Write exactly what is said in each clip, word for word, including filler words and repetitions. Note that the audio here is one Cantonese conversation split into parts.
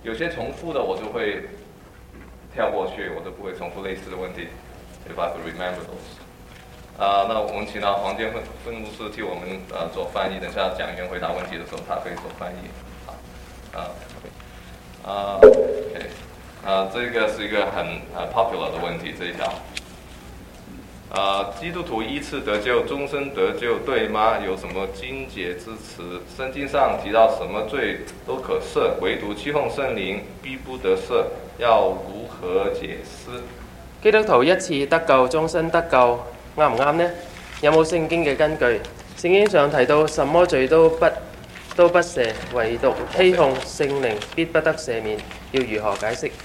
有些重复的我就会跳过去，我就不会重复类似的问题。If I could remember those. 啊、呃，那我们请到黄建分分牧师替我们呃做翻译，等下讲员回答问题的时候，他可以做翻译。啊啊啊 ，OK， 啊、呃，这个是一个很呃 popular 的问题，这一条。啊、呃，基督徒依次得救，终身得救，对吗？有什麼經節支持？聖經上提到什麼罪都可赦，唯獨欺哄聖靈必不得赦，要如何解釋？ 基督徒一次得救，終身得救，啱唔啱呢？有冇聖經嘅根據？聖經上提到什麼罪都不都不赦，唯獨欺哄聖靈必不得赦免，要如何解釋？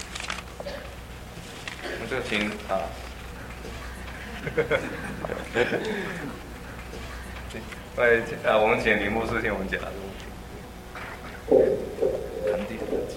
咁這個請啊。喂，呃，我们请林牧师替我们解答这个问题。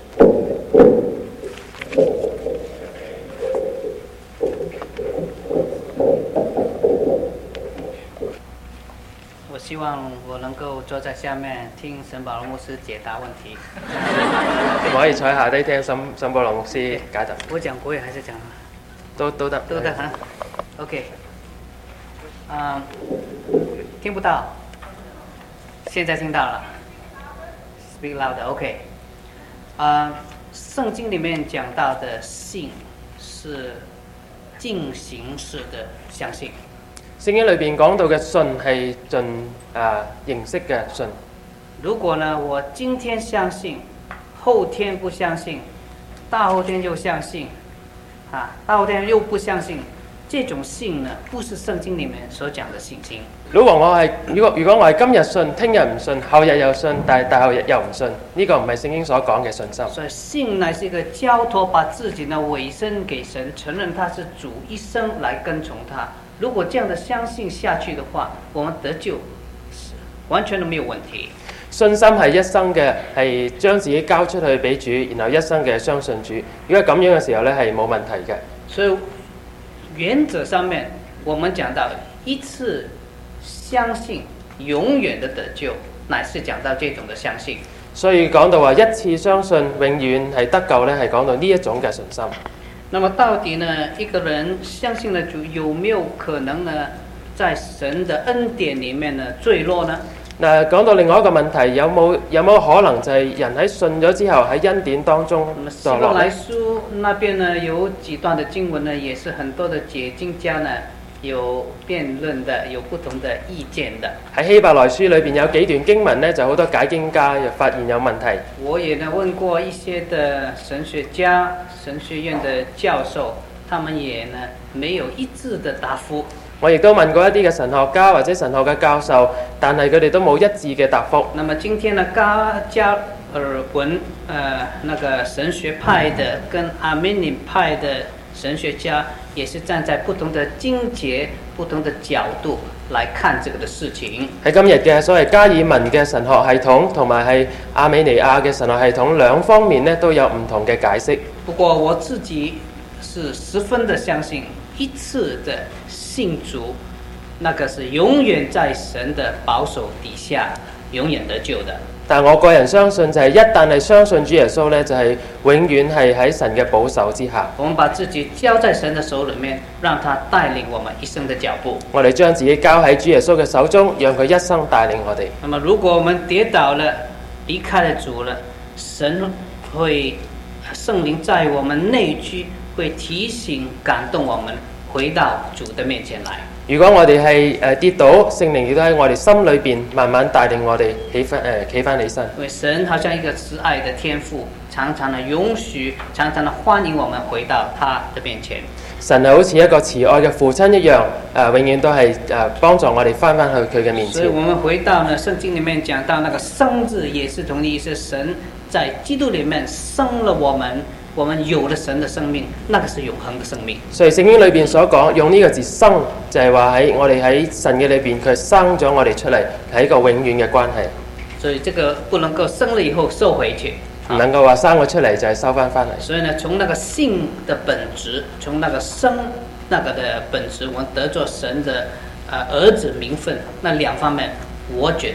我希望我能夠坐在下面聽沈保羅牧師解答問題。 我可以坐喺下低聽沈沈保羅牧師解答。 我講國語還是講？ 都都得。 都得哈。OK。嗯，聽不到。現在聽到了。Speak louder. OK。啊，聖經裡面講到的信是進行式的相信。 聖經裏邊講到嘅信係盡啊形式嘅信。 如果呢，我今天相信，後天不相信，大後天又相信，啊，大後天又不相信，這種信呢，不是聖經裡面所講的信心。 如果我係如果如果我係今日信，聽日唔信，後日又信，但係大後日又唔信，呢、這個唔係聖經所講嘅信心。 所以信乃是一個交託，把自己呢委身給神，承認他是主，一生來跟從他。如果這樣的相信下去的話，我們得救完全都沒有問題。 信心係一生嘅，係將自己交出去俾主，然後一生嘅相信主。如果咁樣嘅時候呢，係冇問題嘅。 所以原則上面，我們講到一次相信，永遠的得救，乃是講到這種的相信。 所以講到話一次相信，永遠係得救呢，係講到呢一種嘅信心。 那麼到底呢，一個人相信了主，有沒有可能呢，在神的恩典裡面呢墜落呢？ 嗱，講到另外一個問題，有冇有冇可能就係人喺信咗之後喺恩典當中墮落？ 希伯來書那邊呢有幾段的經文呢，也是很多的解經家呢有辯論的，有不同的意見的。 喺希伯來書裏邊有幾段經文呢，就好多解經家又發現有問題。 我也呢問過一些的神學家、神學院的教授，他們也呢沒有一致的答覆。 我亦都問過一啲嘅神學家或者神學嘅教授，但係佢哋都冇一致嘅答覆。 那麼今天呢，加加爾文呃那個神學派的跟阿門尼派的神學家，也是站在不同的經節、不同的角度來看這個的事情。 喺今日嘅所謂加爾文嘅神學系統同埋係亞美尼亞嘅神學系統兩方面呢，都有唔同嘅解釋。 不過我自己是十分的相信，一次的信主，那個是永遠在神的保守底下，永遠得救的。 但我個人相信就係一旦係相信主耶穌呢，就係永遠係喺神嘅保守之下。 我們把自己交在神的手裡面，讓他帶領我們一生的腳步。 我哋將自己交喺主耶穌嘅手中，讓佢一生帶領我哋。 那麼如果我們跌倒了，離開了主了，神會聖靈在我們內居，會提醒感動我們回到主的面前來。 如果我哋係誒跌倒，聖靈亦都喺我哋心裏邊慢慢帶領我哋起翻誒企翻起身。 因為神好像一個慈愛的天父，常常的允許，常常的歡迎我們回到他的面前。 神係好似一個慈愛嘅父親一樣，誒、呃、永遠都係誒、呃、幫助我哋翻翻去佢嘅面前。 所以我們回到呢聖經裡面講到那個生字，也是同的意思，神在基督裡面生了我們。我們有了神的生命，那個是永恆的生命。所以聖經裏邊所講用呢個字生，就係話喺我哋喺神嘅裏邊，佢生咗我哋出嚟，係一個永遠嘅關係。所以這個不能夠生了以後收回去，唔能夠話生咗出嚟就係收翻翻嚟。所以呢，從那個性的本質，從那個生那個的本質，我們得做神的呃兒子名分，那兩方面，我覺得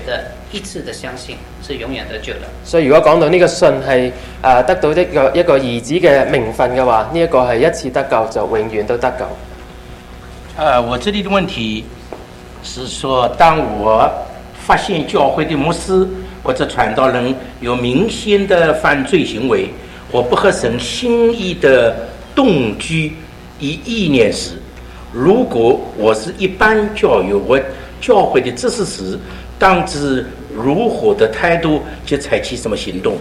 一次的相信是永遠得救的。 所以如果講到呢個信係誒得到一個一個兒子嘅名分嘅話，呢、這、一個係一次得救就永遠都得救。 呃，我這裡的問題是說，當我發現教會的牧師或者傳道人有明顯的犯罪行為，或不合神心意的動機與意念時，如果我是一般教友，我教會的執事時，當知如何的態度就採取什麼行動？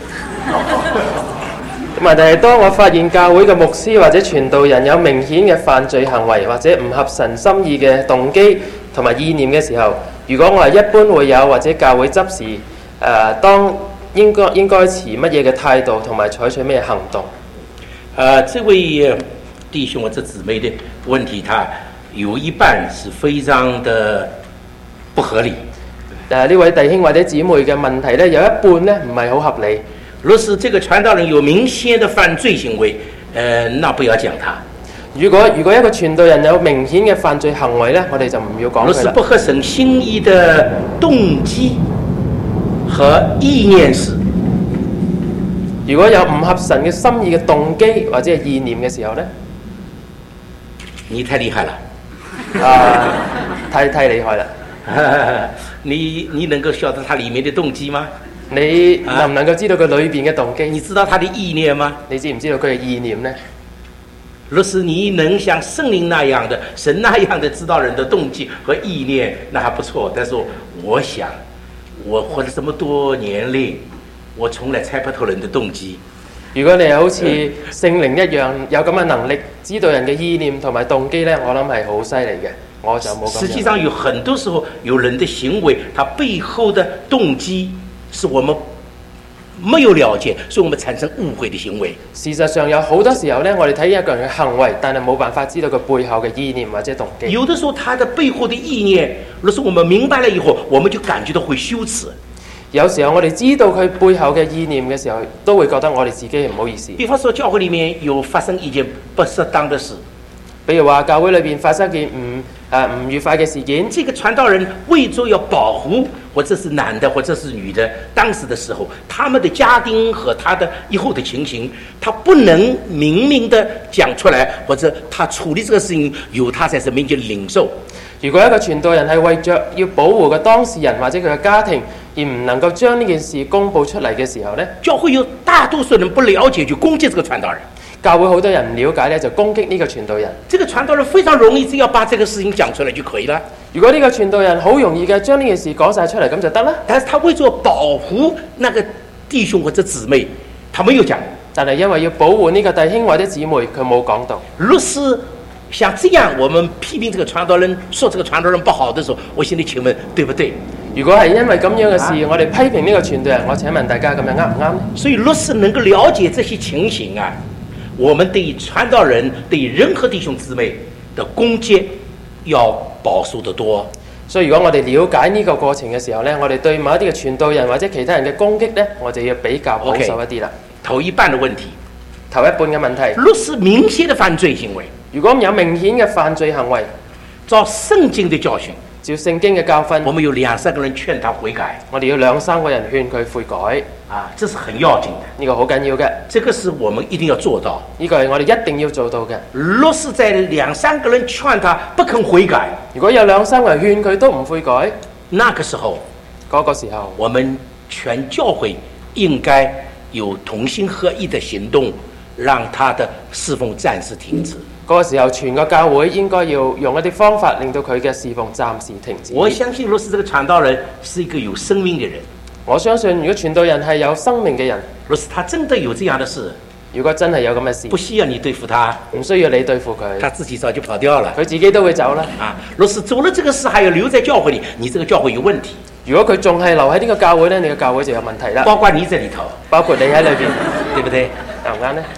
問題係當我發現教會嘅牧師或者傳道人有明顯嘅犯罪行為，或者唔合神心意嘅動機同埋意念嘅時候，如果我係一般會友或者教會執事，誒、呃、當應該應該持乜嘢嘅態度同埋採取咩行動？ 呃，這位弟兄或者姊妹的問題，他有一半是非常的不合理。 誒呢位弟兄或者姊妹嘅問題咧，有一半咧唔係好合理。 若是這個傳道人有明顯的犯罪行為，呃，那不要講他。 如果如果一個傳道人有明顯嘅犯罪行為咧，我哋就唔要講佢啦。 若是不合神心意的動機和意念時， 如果有唔合神嘅心意嘅動機或者係意念嘅時候咧， 你太厲害了， 啊，太太厲害啦！ 你你能夠曉得他裡面的動機嗎？ 你能唔能夠知道佢裏邊嘅動機？ 你知道他的意念嗎？ 你知唔知道佢嘅意念呢？ 若是你能像聖靈那樣的、神那樣的知道人的動機和意念，那還不錯。但是我想，我活了這麼多年齡，我從來猜不透人的動機。 如果你係好似聖靈一樣有咁嘅能力，知道人嘅意念同埋動機呢，我諗係好犀利嘅。我就冇咁。 實際上有很多時候，有人的行為，他背後的動機是我們沒有了解，所以我們產生誤會的行為。 事實上有好多時候呢，我哋睇一個人嘅行為，但係冇辦法知道佢背後嘅意念或者動機。 有的時候，他的背後的意念，若是我們明白了以後，我們就感覺到會羞恥。 有時候我哋知道佢背後嘅意念嘅時候，都會覺得我哋自己唔好意思。 比方說，教會裡面有發生一件不適當的事， 比如話教會裏邊發生件唔誒唔愉快嘅事件， 這個傳道人為咗要保護，或者是男的，或者是女的，當時的時候，他們的家庭和他的以後的情形，他不能明明的講出來，或者他處理這個事情由他在神面前領受。 如果一個傳道人係為着要保護個當事人或者佢嘅家庭，而唔能夠將呢件事公佈出嚟嘅時候呢， 教會有大多數人不了解就攻擊這個傳道人。 教會好多人唔了解呢，就攻擊呢個傳道人。 這個傳道人非常容易，只要把這個事情講出來就可以了。 如果呢個傳道人好容易嘅將呢件事講晒出嚟，咁就得啦。 但是他為咗保護那個弟兄或者姊妹，他沒有講。 但係因為要保護呢個弟兄或者姊妹，佢冇講到。 若是像這樣，我們批評這個傳道人，說這個傳道人不好的時候，我心裏請問，對不對？ 如果係因為咁樣嘅事，啊、我哋批評呢個傳道人，我請問大家咁樣啱唔啱呢？ 所以若是能夠了解這些情形啊，我們對傳道人、對任何弟兄姊妹的攻擊要保守得多。 所以如果我哋了解呢個過程嘅時候呢，我哋對某一啲嘅傳道人或者其他人嘅攻擊呢，我就要比較保守一啲啦。 Okay, 頭一半的問題， 頭一半嘅問題。 若是明顯的犯罪行為， 如果有明顯嘅犯罪行為， 照聖經的教訓， 照聖經嘅教訓， 我們有兩三個人勸他悔改， 我哋要兩三個人勸佢悔改。 啊，這是很要緊的， 呢個好緊要嘅， 這個是我們一定要做到。 呢個係我哋一定要做到嘅。 若是在兩三個人勸他不肯悔改， 如果有兩三個人勸佢都唔悔改， 那個時候， 嗰個時候， 我們全教會應該有同心合意的行動，讓他的侍奉暫時停止。 嗰個時候，全個教會應該要用一啲方法，令到佢嘅侍奉暫時停止。 我相信，若是這個傳道人是一個有生命的人， 我相信，如果傳道人係有生命嘅人， 若是他真的有這樣的事， 如果真係有咁嘅事， 不需要你對付他， 唔需要你對付佢， 他自己早就跑掉了， 佢自己都會走啦。 啊，若是走了這個事，還要留在教會裏，你這個教會有問題。 如果佢仲係留喺呢個教會呢，你個教會就有問題啦。 包括你在裏頭， 包括你喺裏邊， 對不對？ 啱唔啱呢？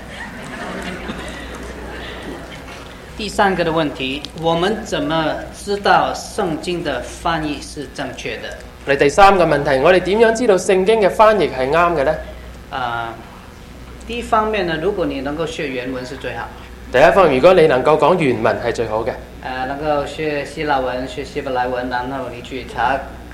第三個的問題，我們怎麼知道聖經的翻譯是正確的？ 嚟第三個問題，我哋點樣知道聖經嘅翻譯係啱嘅呢？ 啊，第一方面呢，如果你能夠學原文是最好。 第一方面，如果你能夠講原文係最好嘅。 呃，能夠學希臘文、學希伯來文，然後你去查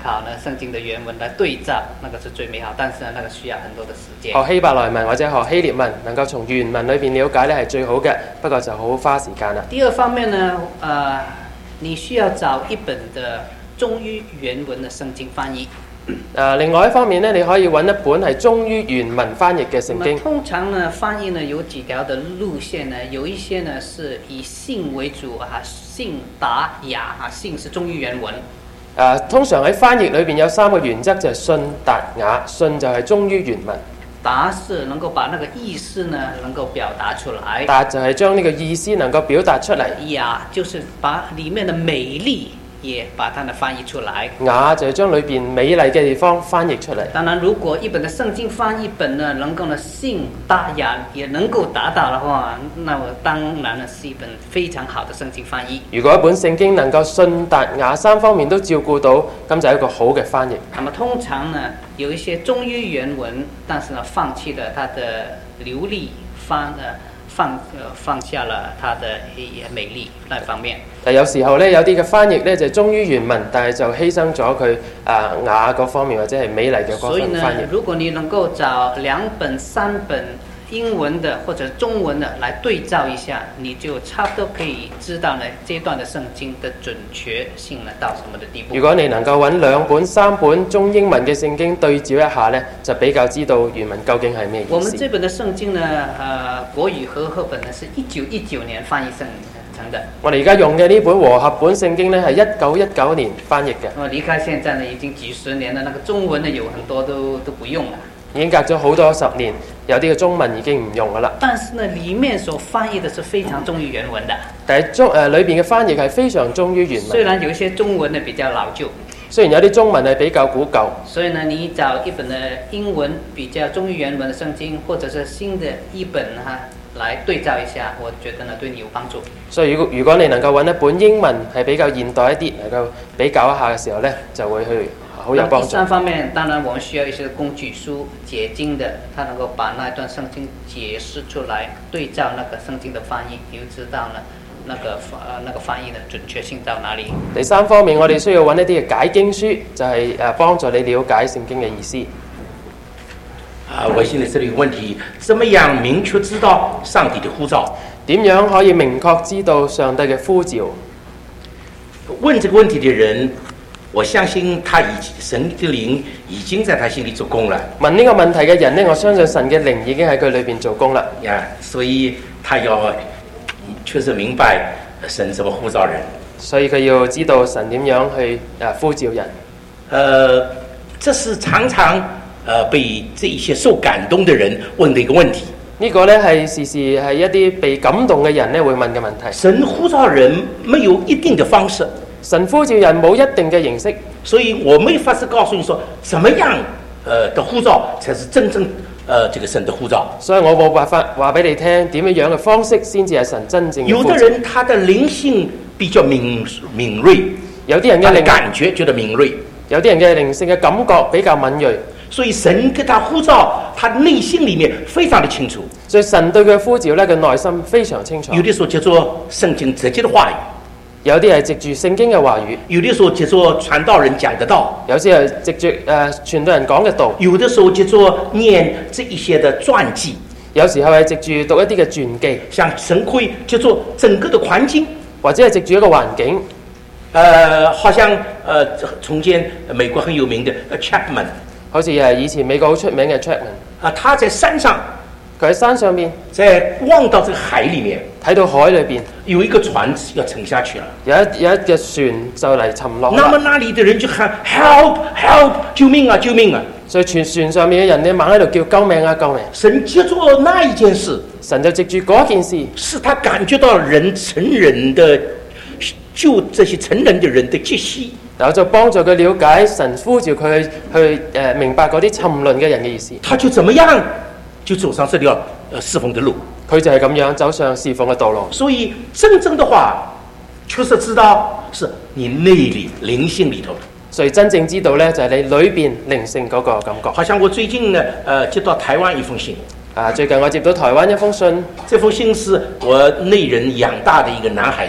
考呢聖經的原文來對照，那個是最美好，但是呢，那個需要很多的時間。 學希伯來文或者學希臘文，能夠從原文裏邊了解呢係最好嘅，不過就好花時間啦。 第二方面呢，呃，你需要找一本的忠於原文的聖經翻譯。 誒，另外一方面呢，你可以揾一本係忠於原文翻譯嘅聖經。 通常呢，翻譯呢有幾條的路線呢，有一些呢是以信為主啊，信達雅啊，信是忠於原文。 誒、啊，通常喺翻譯裏邊有三個原則，就係信達雅，信就係忠於原文。 達是能夠把那個意思呢能夠表達出來。 達就係將呢個意思能夠表達出嚟。 雅就是把裡面的美麗也把它呢翻譯出來。 雅就係將裏邊美麗嘅地方翻譯出嚟。 當然，如果一本的聖經翻譯本呢，能夠呢信達雅也能夠達到的話，那麼當然呢是一本非常好的聖經翻譯。 如果一本聖經能夠信達雅三方面都照顧到，咁就係一個好嘅翻譯。 那麼通常呢，有一些忠於原文，但是呢放棄了它的流利翻呃。放呃放下了它的美麗那方面。 但有時候咧，有啲嘅翻譯咧就忠於原文，但係就犧牲咗佢啊雅嗰方面或者係美麗嘅嗰方面翻譯。 所以呢，如果你能夠找兩本、三本英文的或者中文的來對照一下，你就差不多可以知道呢這段的聖經的準確性呢到什麼的地步。 如果你能夠揾兩本、三本中英文嘅聖經對照一下呢，就比較知道原文究竟係咩意思。 我們這本的聖經呢，呃，國語和合本呢是一九一九年翻譯成成的。 我哋而家用嘅呢本和合本聖經呢係一九一九年翻譯嘅。 我離開現在呢已經幾十年了，那個中文呢有很多都都不用了。 已經隔咗好多十年，有啲嘅中文已經唔用噶啦。 但是呢，裡面所翻譯的是非常忠於原文的。 但係中誒裏邊嘅翻譯係非常忠於原文。 雖然有一些中文呢比較老舊， 雖然有啲中文係比較古舊， 所以呢，你找一本的英文比較忠於原文的聖經，或者是新的一本哈，來對照一下，我覺得呢對你有幫助。所以如果如果你能夠揾一本英文係比較現代一啲，能夠比較一下嘅時候呢，就會去。第三方面，當然我們需要一些工具書解經的，它能夠把那段聖經解釋出來，對照那個聖經的翻譯，你就知道呢，那個呃那個翻譯的準確性到哪裡。 第三方面，我哋需要揾一啲嘅解經書，就係、是、誒幫助你了解聖經嘅意思。 啊，我現在這裡有個問題，怎麼樣明確知道上帝的呼召？ 點樣可以明確知道上帝嘅呼召？ 問這個問題的人，我相信他已神的靈已經在他心裏做工了。 問呢個問題嘅人呢，我相信神嘅靈已經喺佢裏邊做工啦。 呀，所以他要確實明白神怎麼呼召人。 所以佢要知道神點樣去誒呼召人。 呃，這是常常呃被這一些受感動的人問的一個問題。 呢個呢係時時係一啲被感動嘅人呢會問嘅問題。 神呼召人沒有一定的方式。 神呼召人冇一定嘅形式， 所以我沒法子告訴你說，怎麼樣，呃的呼召才是真正，呃這個神的呼召。 所以我冇辦法話俾你聽點樣樣嘅方式先至係神真正嘅呼召。 有的人他的靈性比較敏敏銳， 有啲人嘅靈感覺覺得敏銳， 有啲人嘅靈性嘅感覺比較敏銳， 所以神給他呼召，他內心裡面非常的清楚。 所以神對佢呼召呢，佢內心非常清楚。 有的時候叫做聖經直接的話語。 有啲係藉住聖經嘅話語， 有的時候藉著傳道人講的道， 有啲係藉住誒傳道人講嘅道， 有的時候藉著念這一些的傳記， 有時候係藉住讀一啲嘅傳記， 像神會藉著整個的環境， 或者係藉住一個環境， 呃，好像呃從前美國很有名的 Chapman， 好似係以前美國好出名嘅 Chapman， 啊，他在山上。 佢喺山上邊， 在望到這個海裡面， 睇到海裏邊有一個船要沉下去了， 有一有一隻船就嚟沉落。 那麼那裡的人就喊 help help 救命啊救命啊！ 所以船船上面嘅人呢猛喺度叫救命啊救命！ 神藉著那一件事， 神就藉住嗰件事， 使他感覺到人成人的救這些成人的人的氣息， 然後就幫助佢了解神呼召佢去去誒、呃、明白嗰啲沉淪嘅人嘅意思。 他就怎麼樣？就走上這條呃侍奉的路， 佢就係咁樣走上侍奉嘅道路。 所以真正的話，確實知道是你內裏靈性裏頭的。 所以真正知道呢，就係、是、你裏邊靈性嗰個感覺。 好像我最近呢，呃接到台灣一封信。 啊，最近我接到台灣一封信。 這封信是我內人養大的一個男孩子。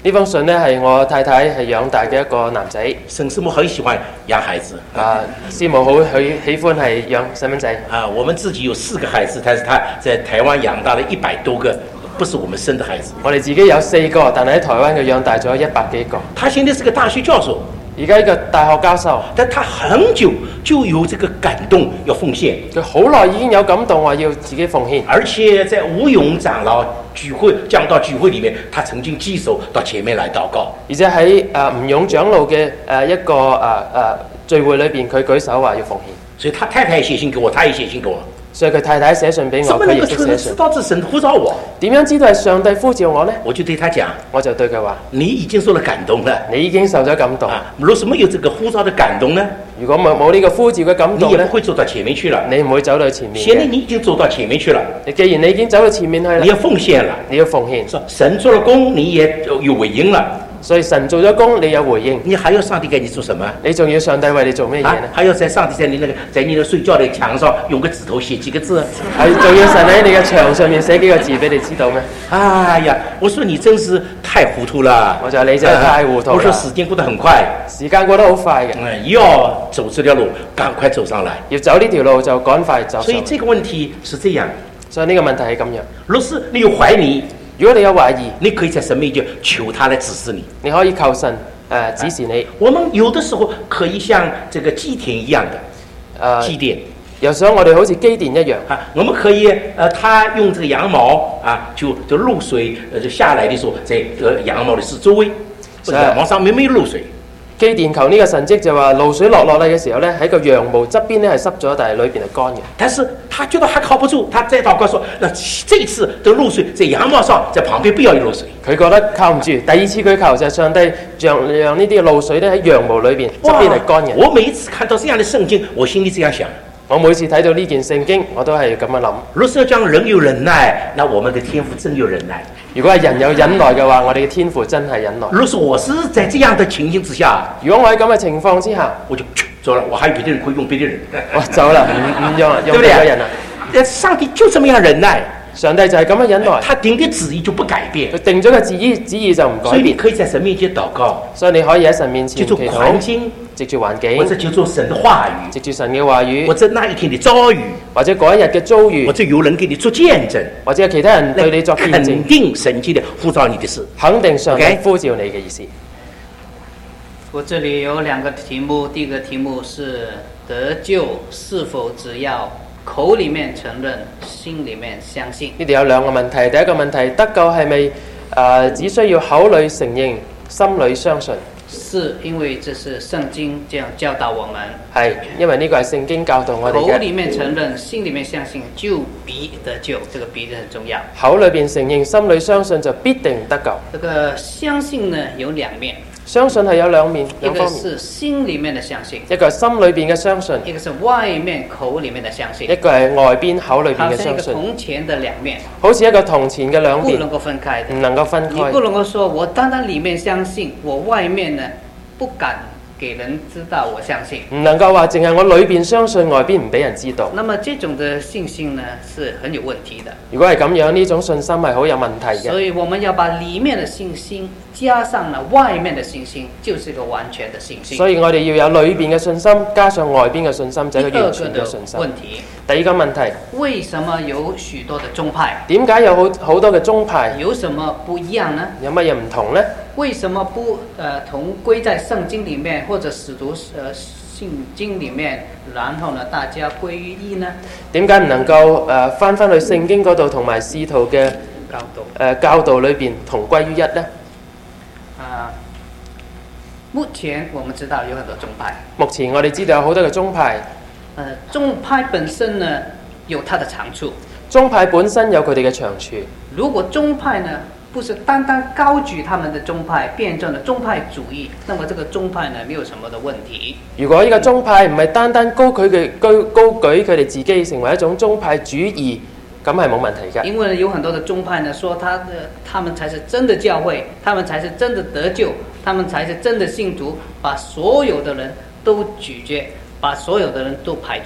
呢封信呢係我太太係養大嘅一個男仔。 沈師母很喜歡養孩子啊，師母好喜喜歡係養細蚊仔。 啊，我們自己有四個孩子，但是他在台灣養大了一百多個，不是我們生的孩子。 我哋自己有四個，但係喺台灣佢養大咗一百幾個。 他現在是個大學教授。 而家一個大學教授， 但他很久就有這個感動要奉獻， 佢好耐已經有感動話要自己奉獻， 而且在吳勇長老聚會講道聚會裡面，他曾經舉手到前面來禱告， 而且喺誒吳勇長老嘅誒一個誒誒、呃、聚會裏邊，佢舉手話要奉獻， 所以他太太寫信給我，他也寫信給我。 所以佢太太寫信俾我，佢亦都寫信。 知道是神呼召我， 點樣知道係上帝呼召我呢？ 我就對他講， 我就對佢話： 你已經受了感動了， 你已經受咗感動。 啊，如果沒有這個呼召的感動呢？ 如果冇冇呢個呼召嘅感動你也不會走到前面去了。 你唔會走到前面。 現在你已經走到前面去了。 你既然你已經走到前面去啦， 你要奉獻了， 你要奉獻。 神做了工，你也有回應了。 所以神做咗工，你有回應。 你還要上帝給你做什麼？ 你仲要上帝為你做咩嘢呢？ 啊，還要在上帝在你那個在你的睡覺的牆上用個指頭寫幾個字？ 係仲要神喺你嘅牆上面寫幾個字俾你知道咩？ 哎呀，我說你真是太糊塗了。 我就話你真係太糊塗啦。 我說時間過得很快， 時間過得好快嘅。 嗯，要走這條路，趕快走上來。 要走呢條路就趕快走上來。 所以這個問題是這樣。 所以呢個問題係咁樣。 若是你有懷疑， 如果你有懷疑， 你可以在神面前求他來指示你。 你可以求神誒、呃、指示你。 我們有的時候可以像這個祭田一樣的，誒祭奠。 有時候我哋好似基甸一樣啊，我們可以呃，他用這個羊毛啊，就就露水呃就下來的時候，在呃羊毛的四周圍，或者羊毛上面沒有露水。 基甸求呢個神蹟就話露水落落嚟嘅時候咧，喺個羊毛側邊咧係濕咗，但係裏邊係乾嘅。 但是他覺得他靠不住，他再禱告說：那這一次的露水在羊毛上，在旁邊不要有露水。 佢覺得靠唔住，第二次佢求就係上帝讓讓呢啲露水咧喺羊毛裏邊側邊係乾嘅。 我每一次看到這樣的聖經，我心裏這樣想。 我每次睇到呢件聖經，我都係咁樣諗。 若是要講人有忍耐，那我們的天父真有忍耐。 如果係人有忍耐嘅話，我哋嘅天父真係忍耐。 若是我是在這樣的情形之下， 如果我喺咁嘅情況之下， 我就走了。我還有別的人可以用別的人， 我走啦，唔唔用啦，用別個人啦。 上帝就這麼樣忍耐。 上帝就係咁樣忍耐， 他定嘅旨意就不改變， 佢定咗個旨意，旨意就唔改變。 所以你可以在神面前禱告， 所以你可以喺神面前祈禱， 藉住環境， 藉住環境， 或者藉住神的話語， 藉住神嘅話語， 或者那一天的遭遇， 或者嗰一日嘅遭遇， 或者有人給你做見證， 或者其他人對你作見證， 肯定神蹟的呼召你的事， 肯定上帝呼召你嘅意思。Okay? 我這裡有兩個題目，第一個題目是得救是否只要口裡面承認，心裡面相信？呢度有兩個問題，第一個問題，得救係咪誒只需要口裡承認，心裡相信？是因為這是聖經這樣教導我們。係，因為呢個係聖經教導我哋嘅。口裡面承認，心裡面相信，就必得救。這個必很重要。口裏邊承認，心裡相信，就必定得救。這個相信呢有兩面。相信係有兩面，一個是心裡面的相信，一個係心裏邊嘅相信，一個是外面口裡面的相信，一個係外邊口裏邊嘅相信。好像一個銅錢的兩面，好似一個銅錢嘅兩面，不能夠分開的，唔能夠分開。你不能夠說我單單裡面相信，我外面呢不敢給人知道我相信，唔能夠話淨係我裏邊相信，外邊唔俾人知道。那麼這種的信心呢是很有問題的。如果係咁樣，呢種信心係好有問題嘅。所以我們要把裡面的信心加上了外面的信心，就是一個完全的信心。所以我哋要有裏邊嘅信心，加上外邊嘅信心，就係一個完全嘅信心。問題。第二個問題，為什麼有許多的宗派？點解有好好多嘅宗派？有什麼不一樣呢？有乜嘢唔同呢？為什麼不呃同歸在聖經裡面，或者使徒呃信經裡面，然後呢大家歸於一呢？點解唔能夠誒翻翻去聖經嗰度，同埋使徒嘅教導誒、呃、教導裏邊同歸於一呢？啊，目前我們知道有很多宗派。目前我哋知道有好多嘅宗派。誒、呃，宗派本身呢有它的長處。宗派本身有佢哋嘅長處。如果宗派呢不是單單高舉他們的宗派，變成了宗派主義，那麼這個宗派呢沒有什麼的問題。如果呢個宗派唔係單單高舉佢高高舉佢哋自己成為一種宗派主義，咁係冇問題㗎。因為有很多的宗派呢，說他的他們才是真的教會，他們才是真的得救，他們才是真的信徒，把所有的人都拒絕，把所有的人都排斥。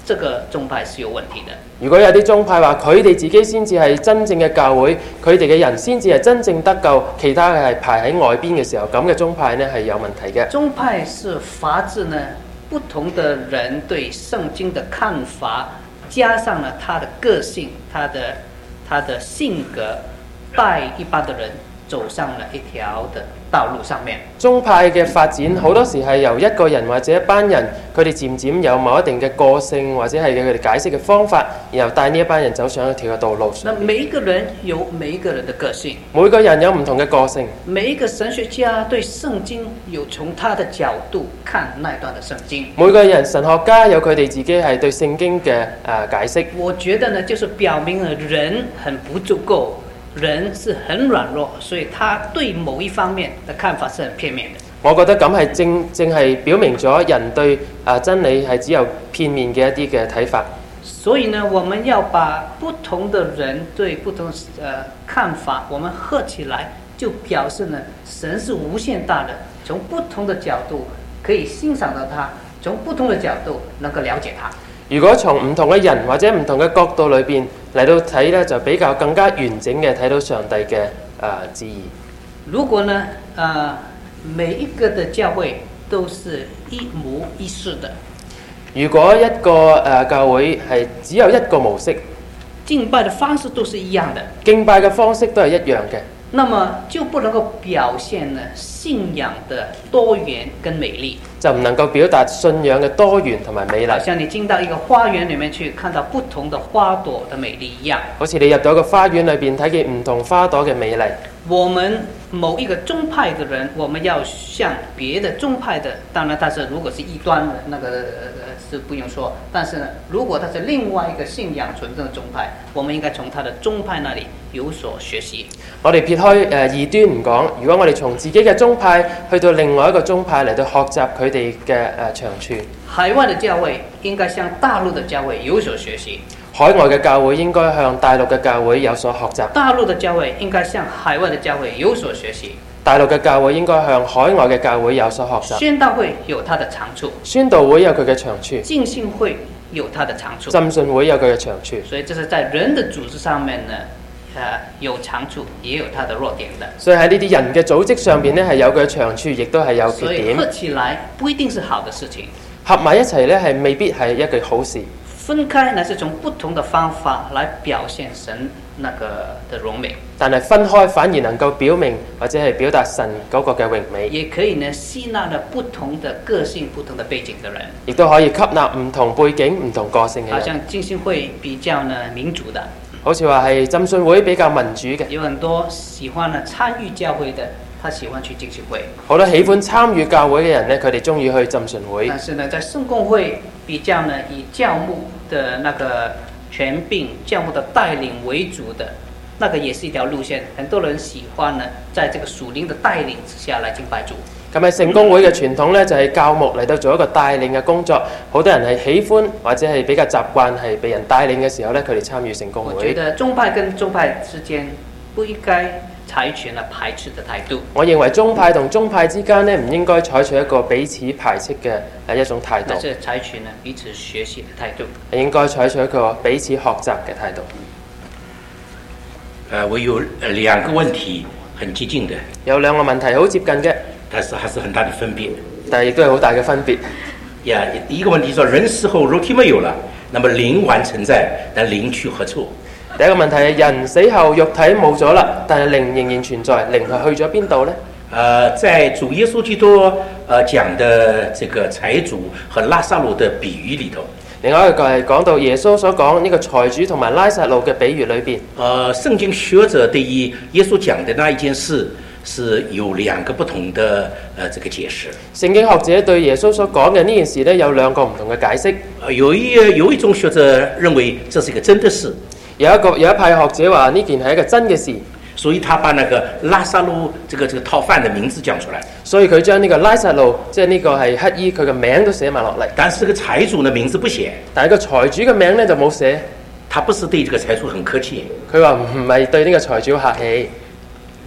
這個宗派是有問題的。 如果有啲宗派話佢哋自己先至係真正嘅教會，佢哋嘅人先至係真正得救，其他嘅係排喺外邊嘅時候，咁嘅宗派呢係有問題嘅。 宗派是發自呢不同的人對聖經的看法，加上了他的個性、他的他的性格，帶一般的人走上了一條的道路上面。 宗派嘅發展好多時係由一個人或者一班人，佢哋漸漸有某一定嘅個性，或者係佢哋解釋嘅方法，然後帶呢一班人走上一條嘅道路上。 那每一個人有每一個人的個性， 每個人有唔同嘅個性。 每一個神學家對聖經有從他的角度看那段的聖經。 每個人神學家有佢哋自己係對聖經嘅誒解釋。 我覺得呢，就是表明了人很不足夠。人是很軟弱，所以他對某一方面的看法是很片面的。 我覺得咁係正正係表明咗人對啊真理係只有片面嘅一啲嘅睇法。 所以呢，我們要把不同的人對不同呃看法，我們合起來，就表示呢，神是無限大的，從不同的角度可以欣賞到他，從不同的角度能夠了解他。 如果從唔同嘅人或者唔同嘅角度裏邊嚟到睇呢，就比較更加完整嘅睇到上帝嘅啊旨意。 如果呢，呃，每一個的教會都是一模一式的， 如果一個誒、呃、教會係只有一個模式， 敬拜的方式都是一樣的， 敬拜嘅方式都係一樣嘅， 那麼就不能夠表現呢信仰的多元跟美麗， 就唔能夠表達信仰嘅多元同埋美麗。 好像你進到一個花園裡面去，看到不同的花朵的美麗一樣。 好似你入到一個花園裏邊睇見唔同花朵嘅美麗。 我們某一個宗派的人，我們要向別的宗派的，當然他是如果是異端的那個、呃、是不用說，但是呢，如果他是另外一個信仰純正的宗派，我們應該從他的宗派那裡有所學習。 我哋撇開誒異端唔講，如果我哋從自己嘅宗派去到另外一個宗派嚟到學習佢哋嘅誒長處， 海外的教會應該向大陸的教會有所學習。 海外嘅教會應該向大陸嘅教會有所學習， 大陸嘅教會應該向海外嘅教會有所學習。 大陸嘅教會應該向海外嘅教會有所學習。 宣道會有它的長處， 宣道會有佢嘅長處， 浸信會有它的長處， 浸信會有佢嘅長處。 所以這是在人的組織上面呢，呃、有長處，也有它的弱點的。 所以喺呢啲人嘅組織上邊呢，係有佢嘅長處，亦都係有缺點。 所以合起來不一定是好的事情， 合埋一齊呢，係未必係一句好事。 分開乃是從不同的方法來表現神那個的榮美， 但係分開反而能夠表明或者係表達神嗰個嘅榮美， 也可以呢吸納了不同的個性、不同的背景的人， 亦都可以吸納唔同背景、唔同個性嘅人。 好像浸信會比較呢民主的， 好似話係浸信會比較民主嘅， 有很多喜歡呢參與教會的，他喜歡去浸信會。 好多喜歡參與教會嘅人呢，佢哋中意去浸信會。 但是呢，在聖公會比較呢以教牧的那個權柄、教牧的帶領為主的，那個也是一條路線。很多人喜歡呢，在這個屬靈的帶領之下來敬拜主。 咁喺聖公會嘅傳統呢，就係、是、教牧嚟到做一個帶領嘅工作。好多人係喜歡或者係比較習慣係被人帶領嘅時候呢，佢哋參與聖公會。 我覺得宗派跟宗派之間不應該採取了排斥的態度。 我認為宗派同宗派之間呢，唔應該採取一個彼此排斥嘅誒一種態度， 而是採取呢彼此學習的態度。 係應該採取一個彼此學習嘅態度。 呃，我有兩個問題很接近的， 有兩個問題好接近嘅， 但是還是很大的分別。 但係亦都係好大嘅分別。 呀，第一個問題說人死後肉體沒有了，那麼靈還存在，但靈去何處？ 第一個問題係人死後肉體冇咗啦，但係靈仍然存在，靈係去咗邊度呢？ 呃，在主耶穌基督呃講的這個財主和拉撒路的比喻裏頭， 另外一個係講到耶穌所講呢個財主同埋拉撒路嘅比喻裏邊， 呃，聖經學者對於耶穌講的那一件事是有兩個不同的呃這個解釋。 聖經學者對耶穌所講嘅呢件事呢，有兩個唔同嘅解釋。 呃，有一有一種學者認為這是一個真的事。 有一個有一派學者話呢件係一個真嘅事， 所以他把那個拉撒路這個這個逃犯的名字講出來， 所以佢將呢個拉撒路即係呢個係乞衣佢嘅名都寫埋落嚟。 但是這個財主的名字不寫， 但係個財主嘅名呢就冇寫。 他不是對這個財主很客氣， 佢話唔係對呢個財主客氣。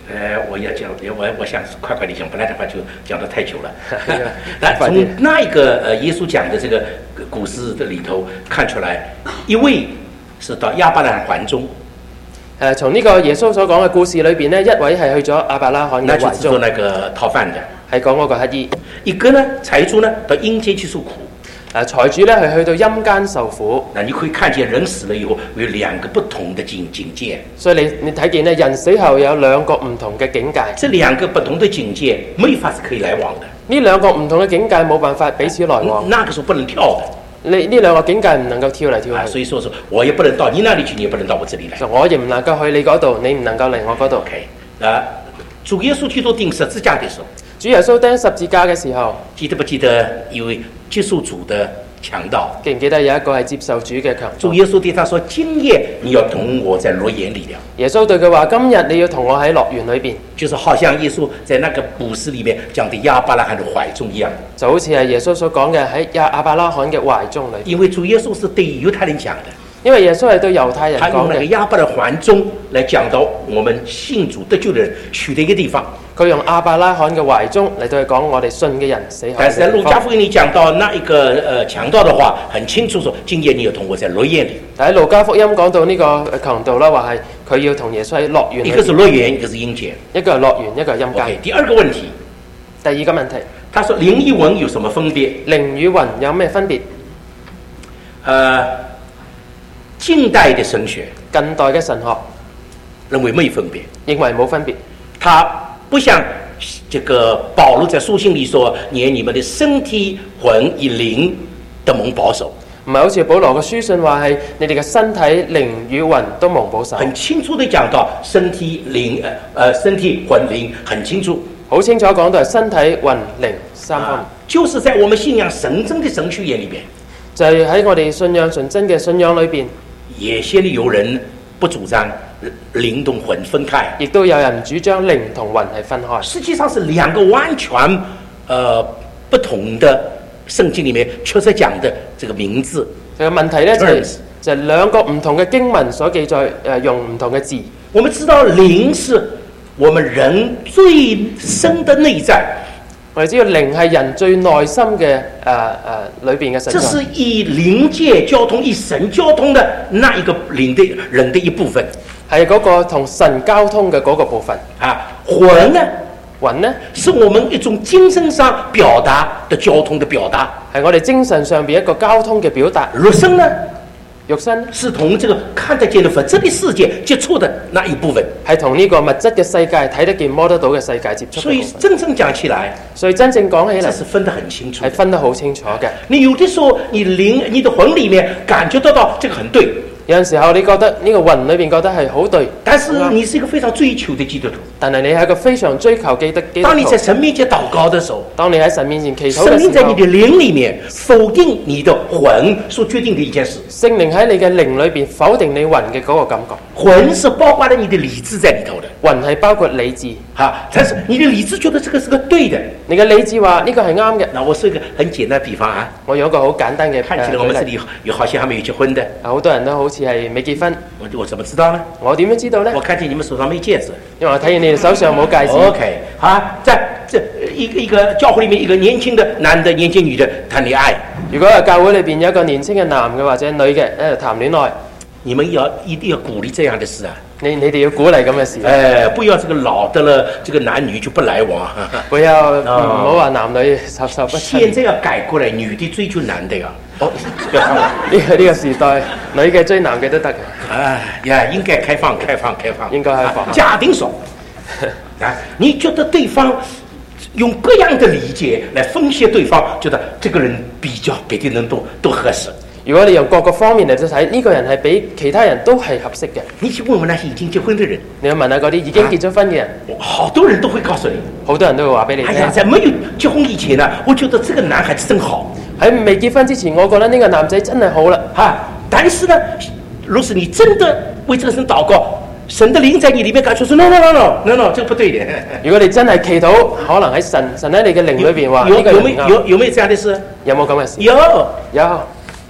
呃，我要讲，我我想快快地讲，不然的话就讲得太久了。那从那一个呃耶稣讲的这个故事的里头看出来，一位是到亞伯拉罕懷中。 誒，從呢個耶穌所講嘅故事裏邊呢，一位係去咗亞伯拉罕嘅懷中， 做那個討飯的， 係講嗰個乞兒。 一個呢，財主呢到陰間去受苦。 誒，財主呢係去到陰間受苦。 那你可以看見人死了以後有兩個不同的境境界。 所以你你睇見呢，人死後有兩個唔同嘅境界。 這兩個不同的境界沒法是可以來往的。 呢兩個唔同嘅境界冇辦法彼此來往。 那個時候不能跳的。 呢呢兩個境界唔能夠跳嚟跳去、啊， 所以說說我也不能到你那裡去，你也不能到我這裡來。 我亦唔能夠去你嗰度，你唔能夠嚟我嗰度。 OK，啊，主耶穌基督釘十字架的時候， 主耶穌釘十字架嘅時候， 記得不記得一位接受主的強盜？ 記唔記得有一個係接受主嘅強盜？ 主耶穌對他說：今夜你要同我在樂園裡了。 耶穌對佢話：今日你要同我喺樂園裏邊。 就是好像耶穌在那個故事裡面講的亞伯拉罕的懷中一樣， 就好似係耶穌所講嘅喺亞亞伯拉罕嘅懷中裏。 因為主耶穌是對猶太人講的， 因為耶穌係對猶太人講嘅。 他用那個亞伯拉罕中來講到我們信主得救的人去的一個地方。 佢用亞伯拉罕嘅懷中嚟到去講我哋信嘅人死後。 但是在路加福音裡講到那一個呃強盜的話，很清楚說：今夜你要同我在樂園裡。 但喺路加福音講到呢個強盜啦，話係佢要同耶穌喺樂園。 一個是樂園，一個是陰間。 一個係樂園，一個係陰間。 Okay，第二個問題， 第二個問題， 他說靈與魂有什麼分別？ 靈與魂有咩分別？ 呃，近代的神學， 近代嘅神學認為沒分別， 認為冇分別。 他不像這個保羅在書信裡說，連你們的身體、魂與靈都蒙保守。 唔係好似保羅嘅書信話係你哋嘅身體、靈與魂都蒙保守。 很清楚地講到身體、靈，呃，身體、魂、靈，很清楚。 好清楚講到係身體、魂、靈三方面、啊。 就是在我們信仰神真的神學院裡邊， 就係喺我哋信仰純真嘅信仰裏邊， 也先有人不主張靈同魂分開， 亦都有人主張靈同魂係分開。 實際上是兩個完全呃不同的聖經裡面確實講的這個名字。 這個問題呢，就係、是、就係、是、兩個唔同嘅經文所記載誒、呃、用唔同嘅字。 我們知道靈是我們人最深的內在。 我哋知道靈係人最內心嘅誒誒裏邊嘅神。 這是以靈界交通、以神交通的那一個靈的人的一部分， 係嗰個同神交通嘅嗰個部分。 啊，魂呢？ 魂呢？ 是我們一種精神上表達的交通的表達， 係我哋精神上邊一個交通嘅表達。 肉身呢？ 肉身是同這個看得見的物質的世界接觸的那一部分， 係同呢個物質嘅世界睇得見摸得到嘅世界接觸。 所以真正講起來， 所以真正講起來， 這是分得很清楚， 係分得好清楚嘅。 你有的時候，你靈、你的魂裡面感覺得到這個很對。 有陣時候你覺得呢個魂裏邊覺得係好對， 但是你是一個非常追求的基督徒。 但係你係一個非常追求基督基督徒。 當你在神面前禱告的時候， 當你喺神面前祈禱嘅時候， 聖靈在你的靈裡面否定你的魂所決定的一件事。 聖靈喺你嘅靈裏邊否定你魂嘅嗰個感覺。 魂是包括了你的理智在裡頭的， 魂係包括理智。 哈，但是你的理智覺得這個是個對的， 你嘅理智話呢個係啱嘅。 那我說一個很簡單的比方啊， 我用一個好簡單嘅， 看起來我們這裡有有好像還沒有結婚的， 好多人都好似係未結婚。 我我怎麼知道呢？ 我點樣知道呢？ 我看見你們手上沒戒指， 因為我睇見你哋手上冇戒指。 OK，好，在這一個一個教會裡面，一個年輕的男的、年輕女的談戀愛。 如果係教會裏邊有一個年輕嘅男嘅或者女嘅喺度談戀愛， 你們要一定要鼓勵這樣的事啊！ 你你哋要鼓勵咁嘅事。 哎，不要這個老的了，這個男女就不來往。 不要唔好話男女授受不親。 現在要改過來，女的追求男的呀。哦，不要看了。 呢個呢個時代，女嘅追男嘅都得嘅。 哎呀，應該開放，開放，開放。 應該開放。 啊、假定說，啊，你覺得對方用各樣的理解來分析對方，覺得這個人比較別的人都都合適。 如果你用各個方面嚟到睇，呢個人係比其他人都係合適嘅。 你去問問那些已經結婚的人， 你要問下嗰啲已經結咗婚嘅人， 好多人都會告訴你， 好多人都會話俾你聽。 哎呀，在沒有結婚以前呢，我覺得這個男孩子真好。 喺未結婚之前，我覺得呢個男仔真係好啦。 哈，但是呢，若是你真的為這個人禱告，神的靈在你裡面感覺說 no no no no no no，這個不對的。 如果你真係祈禱，可能喺神神喺你嘅靈裏邊話， 有呢個有沒有有有沒有這樣的事？ 有冇咁嘅事？ 有有。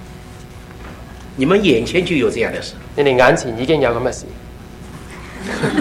你們眼前就有這樣的事， 你哋眼前已經有咁嘅事。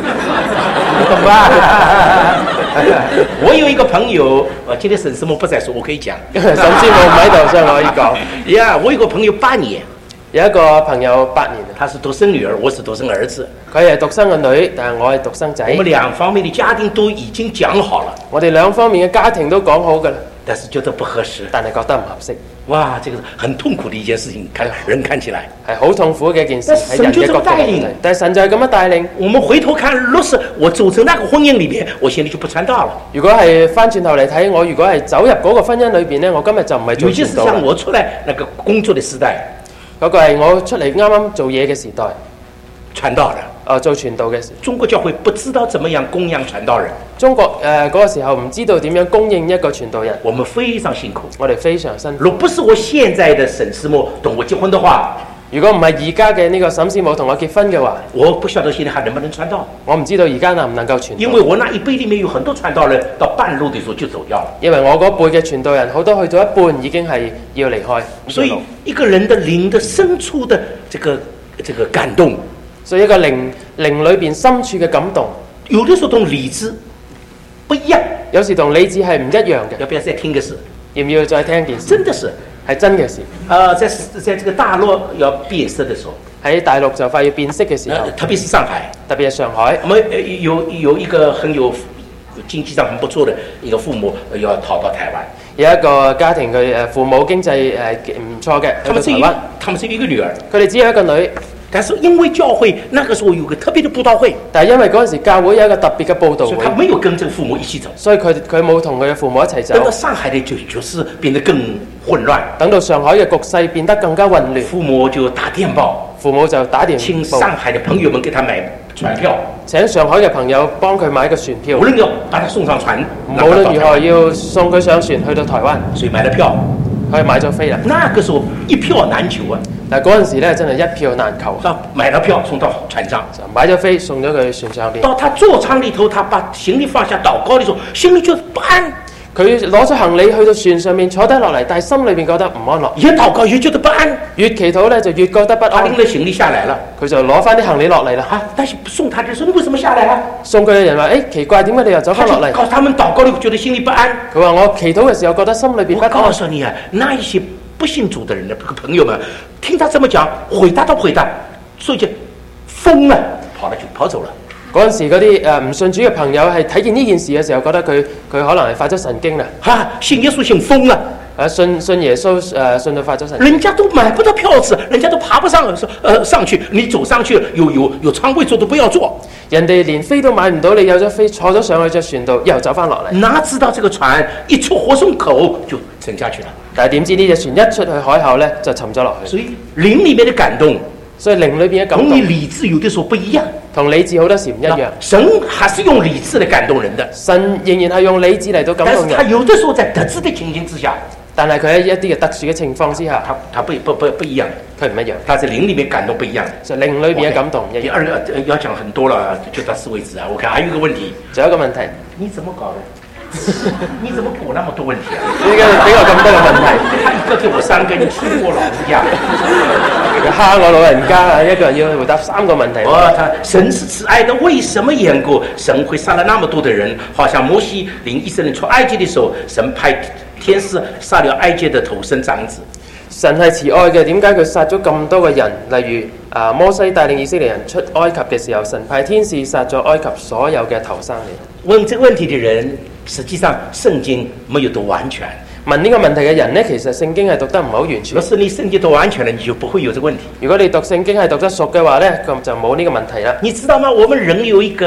我有一个朋友，呃，今天沈师母不在说，我可以講。 沈師母唔喺度，所以我可以講。 呀，我有個朋友八年， 有一個朋友八年， 他是獨生女兒，我是獨生兒子。 佢係獨生嘅女，但係我係獨生仔。 我們兩方面的家庭都已經講好了， 我哋兩方面嘅家庭都講好㗎啦， 但是覺得不合適， 但係覺得唔合適。 哇，這個是很痛苦的一件事情，看人看起來係好痛苦嘅一件事，喺神就人嘅角度這麼帶領， 但係神就係咁樣帶領。 我們回頭看，若是我走成那個婚姻裡面，我現在就不傳道了。 如果係翻轉頭嚟睇，我如果係走入嗰個婚姻裏邊呢，我今日就唔係做尤其是像我出來那個工作的時代， 嗰個係我出嚟啱啱做嘢嘅時代， 傳道了。 呃，做傳道嘅時， 中國教會不知道怎麼樣供養傳道人。 中國誒嗰、呃那個時候唔知道點樣供應一個傳道人， 我們非常辛苦， 我哋非常辛苦。 如果不是我現在的沈師母同我結婚的話， 如果唔係而家嘅呢個沈師母同我結婚嘅話， 我不曉得現在還能不能傳道。 我唔知道而家能唔能夠傳道。 因為我那一輩裡面有很多傳道人到半路的時候就走掉了。 因為我嗰輩嘅傳道人好多去到一半已經係要離開。 所以一個人的靈的深處的這個這個感動。 所以一個靈靈裏邊深處嘅感動， 有的時候同理智不一樣， 有時同理智係唔一樣嘅。 要不要再聽個事？ 要唔要再聽件事？ 真的是， 係真嘅事。 呃，在在這個大陸要變色的時候， 喺大陸就快要變色嘅時候， 呃、特別是上海， 特別係上海， 我們有有一個很有經濟上很不錯的一個父母要逃到台灣。 有一個家庭佢誒父母經濟誒唔錯嘅，去到台灣。 他們是一個女兒， 佢哋只有一個女。 但是因為教會那個時候有個特別的佈道會， 但係因為嗰陣時教會有一個特別嘅佈道會， 所以他沒有跟這個父母一起走， 所以佢佢冇同佢嘅父母一齊走。 等到上海的就就是變得更混亂， 等到上海嘅局勢變得更加混亂， 父母就打電報， 父母就打電報請上海的朋友們給他買船票， 請上海嘅朋友幫佢買個船票， 無論要把他送上船， 無論如何要送佢上船去到台灣， 所以買了票， 佢買咗飛啦。 那個時候一票難求啊！ 但係嗰陣時咧，真係一票難求。 買了票送到船上， 買咗飛送咗佢船上邊。 到他座艙裏頭，他把行李放下禱告的時候，心裏覺得不安。 佢攞咗行李去到船上面坐低落嚟，但係心裏邊覺得唔安樂。 越禱告越覺得不安， 越祈禱咧就越覺得不安。 他拎咗行李下來了， 佢就攞翻啲行李落嚟啦。 啊！但是送他的時候，你為什麼下來啊？ 送佢嘅人話：誒、欸、奇怪，點解你又走翻落嚟？ 告訴他們禱告你覺得心裏不安。 佢話：我祈禱嘅時候覺得心裏邊不安。 我告訴你啊，那一些不信主的人的朋友們，聽他這麼講，回答都回答，所以就瘋了，跑了就跑走了。 嗰陣時嗰啲誒唔信主嘅朋友係睇見呢件事嘅時候，覺得佢佢可能係發咗神經啦。 哈，信耶穌信瘋了。 啊，信信耶穌誒、呃、信到發咗神經。 人家都買不到票子，人家都爬不上，呃上去，你走上去有有有艙位坐都不要坐。 人哋連飛都買唔到，你有咗飛坐咗上去隻船度，又走翻落嚟。 哪知道這個船一出活松口就沉下去了。 但係點知呢隻船一出去海口咧，就沉咗落去。 所以靈裡面的感動， 所以靈裏邊嘅感動， 同你理智有的時候不一樣， 同理智好多時唔一樣。 神還是用理智來感動人的， 神仍然係用理智嚟到感動人。 但是他有的時候在特殊的情形之下， 但係佢喺一啲嘅特殊嘅情況之下， 他他不不不不一樣， 佢唔一樣。 他在靈裡面感動不一樣， 就靈裏邊嘅感動唔一樣。 第二個要講很多了，就到此為止啊！我看還有一個問題， 仲有一個問題， 你怎麼搞的？你怎麼給我那麼多問題啊？ 點解俾我咁多嘅問題？ 他一個給我三個，你欺負我老人家， 蝦我老人家啊！一個人要回答三個問題。 哦，他神是慈愛的，為什麼緣故神會殺了那麼多的人？好像摩西領以色列人出埃及的時候，神派天使殺了埃及的頭生長子。 神係慈愛嘅，點解佢殺咗咁多個人？例如啊，摩西帶領以色列人出埃及嘅時候，神派天使殺咗埃及所有嘅頭生嘅。 問這個問題的人，實際上聖經沒有讀完全。 問呢個問題嘅人呢，其實聖經係讀得唔係好完全。 如果是你聖經讀完全了，你就不會有這個問題。 如果你讀聖經係讀得熟嘅話呢，咁就冇呢個問題啦。 你知道嗎？我們人有一個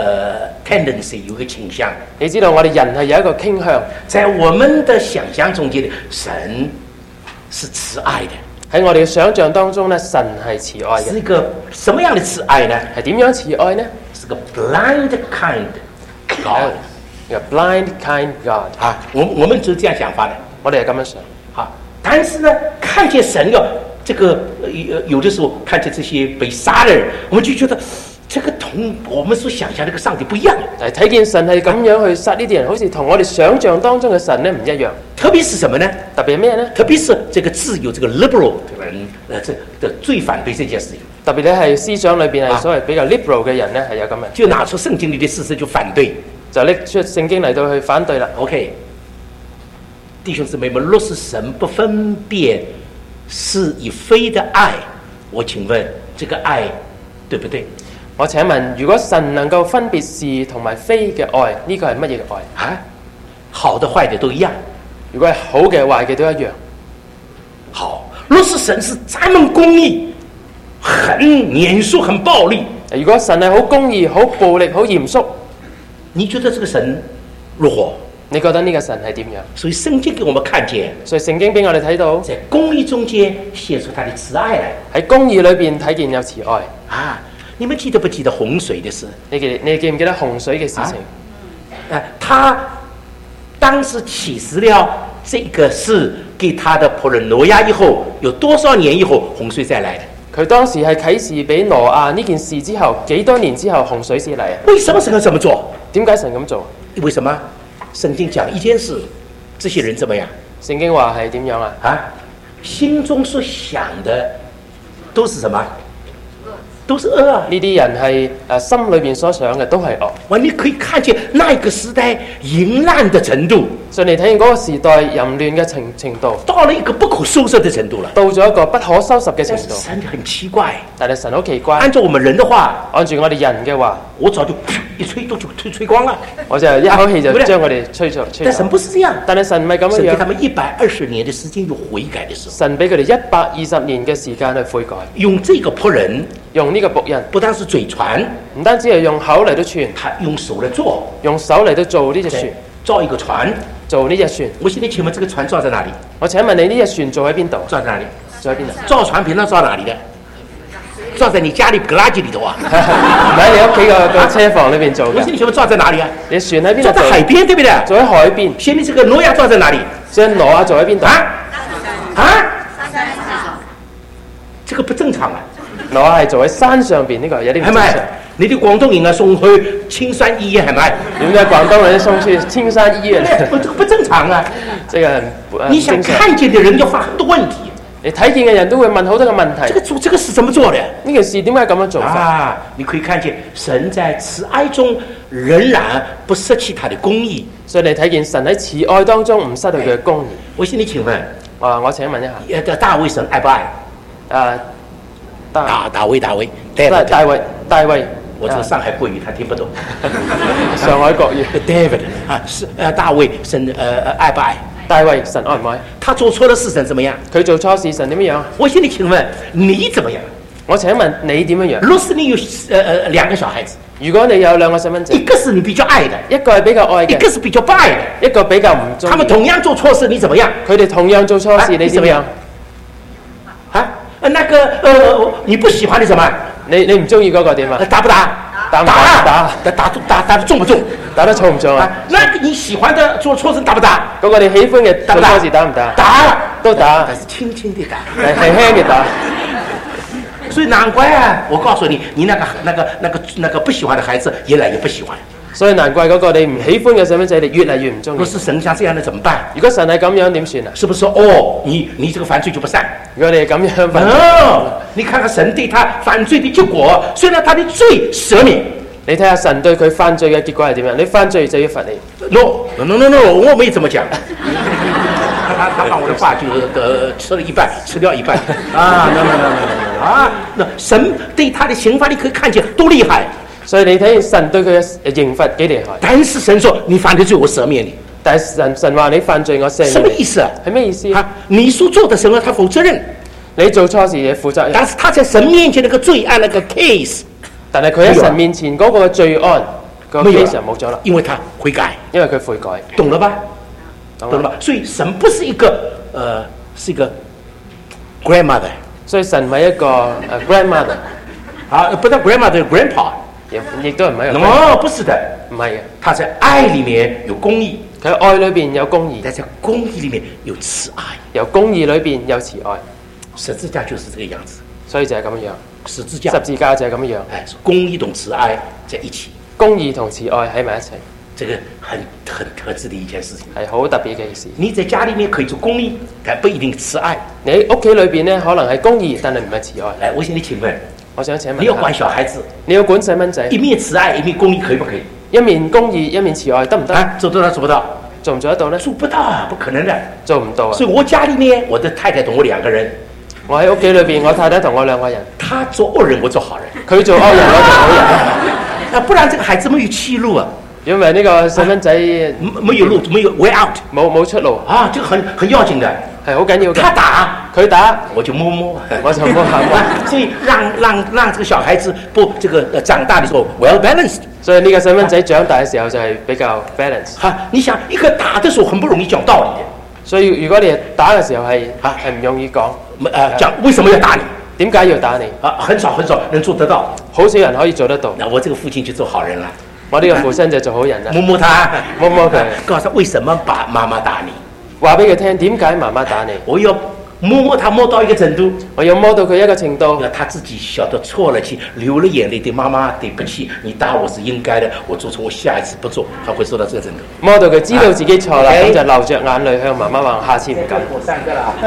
tendency，有一個傾向。 你知道我哋人係有一個傾向， 在我們的想象中間，神是慈愛的。 喺我哋嘅想象當中呢，神係慈愛嘅。 是一個什麼樣的慈愛呢？ 係點樣慈愛呢？ 是個 blind kind God。 一個 blind kind God 啊，我我們就是這樣想法的， 我哋係咁樣想。 啊，但是呢，看見神要這個有有的時候看見這些被殺的人，我們就覺得这个同我们所想象那个上帝不一样。 誒睇見神係咁樣去殺呢啲人，好似同我哋想象當中嘅神咧唔一樣。 特別是什麼呢？ 特別係咩呢？ 特別是這個自由這個 liberal 的人，呃，這的最反對這件事情。 特別咧係思想裏邊係所謂比較 liberal 嘅人咧係有咁嘅， 就拿出聖經裏的事實就反對， 就拎出聖經嚟到去反對啦。 OK， 弟兄姊妹們，若是神不分辨是與非的愛，我請問這個愛對不對？ 我請問，如果神能夠分別是同埋非嘅愛，呢、這個係乜嘢嘅愛？ 啊，好的壞的都一樣。 如果係好嘅壞嘅都一樣。 好，若是神是專門公義，很嚴肅、很暴力。 如果神係好公義、好暴力、好嚴肅， 你覺得這個神如何？ 你覺得呢個神係點樣？ 所以聖經給我們看見， 所以聖經俾我哋睇到， 在公義中間顯出他的慈愛來。 喺公義裏邊睇見有慈愛。 啊，你們記得不記得洪水的事？ 你記你記唔記得洪水嘅事情？ 啊，呃、他當時啟示了這個事給他的僕人挪亞以後，有多少年以後洪水再來的？ 佢當時係啟示俾挪亞呢件事之後，幾多年之後洪水先嚟啊？ 為什麼神要這麼做？ 點解神咁做？ 為什麼？聖經講一件事，這些人怎麼樣？ 聖經話係點樣啊？ 啊，心中所想的都是什麼？都是惡啊！ 呢啲人係誒心裏邊所想嘅都係惡。 哇！你可以看見那一個時代淫亂的程度， 所以你睇見嗰個時代淫亂嘅程程度， 到了一個不可收拾的程度了。 到咗一個不可收拾嘅程度。 神很奇怪， 但係神好奇怪。 按照我們人的話， 按住我哋人嘅話， 我早就一吹都就吹吹光了， 我就一口氣就將佢哋吹咗吹。 但神不是這樣， 但係神唔係咁樣。 神給他們一百二十年的時間有悔改的時候。 神俾佢哋一百二十年嘅時間去悔改。 用這個僕人， 用呢個僕人， 不單是嘴傳， 唔單止係用口嚟到傳， 他用手嚟做， 用手嚟到做呢隻船， 造一個船， 做呢隻船。 我現在請問，這個船造在哪裡？ 我請問你呢隻船做喺邊度？ 造在哪裡？ 做喺邊度？ 造船平常造哪裡的？造在你家裡格拉機裡頭啊？ 唔喺你屋企個個車房裏邊做嘅。 我現在請問造在哪裡啊？ 你船喺邊度？ 造在海邊，對不對？ 做喺海邊。 現在這個挪亞造在哪裡？ 將挪亞做喺邊度？ 啊？啊？這個不正常啊！ 挪亞係做喺山上邊，呢個有啲唔正常。 你啲廣東人啊送去青山醫院係咪？ 點解廣東人送去青山醫院？ 不，這個不正常啊！ 這個很不你想看見的人要發很多問題。你睇見嘅人都會問好多個問題。 這個做這個是怎麼做的？ 呢件事點解咁樣做法？ 啊，你可以看見神在慈愛中仍然不失去他的公義。 所以你睇見神喺慈愛當中唔失去佢嘅公義。 我現在請問， 啊，我請問一下， 誒，大衛神愛不愛？ 啊， 大大衛大衛， 大大衛大衛。 我這個上海國語他聽不懂。 上海國語 David 啊，是誒大衛神誒愛不愛？ 大衛神愛唔愛？ 他做錯了事神怎麼樣？ 佢做錯事神點樣？ 我現在請問你怎麼樣？ 我請問你點樣樣？ 若是你有誒誒兩個小孩子， 如果你有兩個細蚊仔， 一個是你比較愛的， 一個係比較愛嘅， 一個是比較不愛的， 一個比較唔中意。 他們同樣做錯事，你怎麼樣？ 佢哋同樣做錯事，你點樣？ 啊？那個呃，你不喜歡你什麼？ 你你唔中意嗰個點啊？ 打不打？ 打唔打？ 打打打打打打得重不重？ 打得重唔重啊？ 那你喜歡的做錯事打不打？ 嗰個你喜歡嘅做錯事打唔打？ 打都打， 但是輕輕地打， 係係輕嘅打。 所以難怪啊！我告訴你，你那個那個那個那個不喜歡的孩子，越來越不喜歡。 所以難怪嗰個你唔喜歡嘅細蚊仔，你越嚟越唔中意。 若是神像這樣的怎麼辦？ 如果神係咁樣點算啊？ 是不是說哦，你你這個犯罪就不善？ 如果你係咁樣犯罪， 哦，你看看神對他犯罪的結果，雖然他的罪赦免， 你睇下神對佢犯罪嘅結果係點樣？你犯罪就要罰你。 No no no no， 我沒這麼講。他他把我的話就呃吃了一半，吃掉一半啊！ no no no no no 啊！那神對他的刑罰你可以看見多厲害。 所以你睇神對佢嘅刑罰幾厲害。 但是神說你犯的罪我赦免你。 但係神神話你犯罪我赦免你。 什麼意思啊？ 係咩意思啊？你所做的神啊，他負責任。 你做錯事也負責任。 但是他在神面前那個罪案那個 case， 但係佢喺神面前嗰個罪案個 case 就冇咗啦， 因為他悔改， 因為佢悔改， 懂了吧？懂了吧？所以神不是一個呃，是一個 grandmother， 所以神唔係一個誒 grandmother， 啊，不但 grandmother，grandpa， 亦都唔係一個。 哦，不是的， 唔係嘅。 他在愛裡面有公義， 佢喺愛裏邊有公義， 但在公義裡面有慈愛， 有公義裏邊有慈愛。 十字架就是這個樣子。 所以就係咁樣。 十字架， 十字架就係咁樣。 哎，公義同慈愛在一起。 公義同慈愛喺埋一齊。 這個很很特質的一件事情。 係好特別嘅事。 你在家裡面可以做公義，但不一定慈愛。 你喺屋企裏邊咧，可能係公義，但係唔係慈愛。 來，我向你請問， 我想請問， 你要管小孩子， 你要管細蚊仔， 一面慈愛，一面公義，可以不可以？ 一面公義，一面慈愛，得唔得？ 啊，做得到做不到？ 做唔做得到呢？ 做不到啊，不可能的。 做唔到啊！ 所以我家裡面，我的太太同我兩個人。 我喺屋企裏邊，我太太同我兩個人。 他做惡人，我做好人。 佢做惡人，我做好人。 啊，不然這個孩子沒有去路啊。 因為呢個細蚊仔沒有路，沒有 way out， 冇冇出路啊！這個很很要緊的， 係好緊要嘅。 他打， 佢打， 我就摸摸， 我就摸下摸。 所以讓讓讓這個小孩子不這個呃長大的時候 well balanced。 所以呢個細蚊仔長大嘅時候就係比較 balance。 哈，你想一個打的時候很不容易講道理的。 所以如果你打嘅時候係嚇係唔容易講， 呃講為什麼要打你？ 點解要打你？ 啊，很少很少能做得到， 好少人可以做得到。 那我這個父親就做好人啦。 我呢個父親就做好人啦。 摸摸他， 摸摸佢， 告訴他為什麼爸媽媽打你？ 話俾佢聽點解媽媽打你？ 我要摸摸他摸到一個程度， 我要摸到佢一個程度， 那他自己曉得錯了去流了眼淚，對媽媽對不起，你打我是應該的，我做錯我下一次不做，他會做到這個程度。 摸到佢知道自己錯啦，咁、啊、就流着眼淚向媽媽話：下次唔敢。 我三個啦。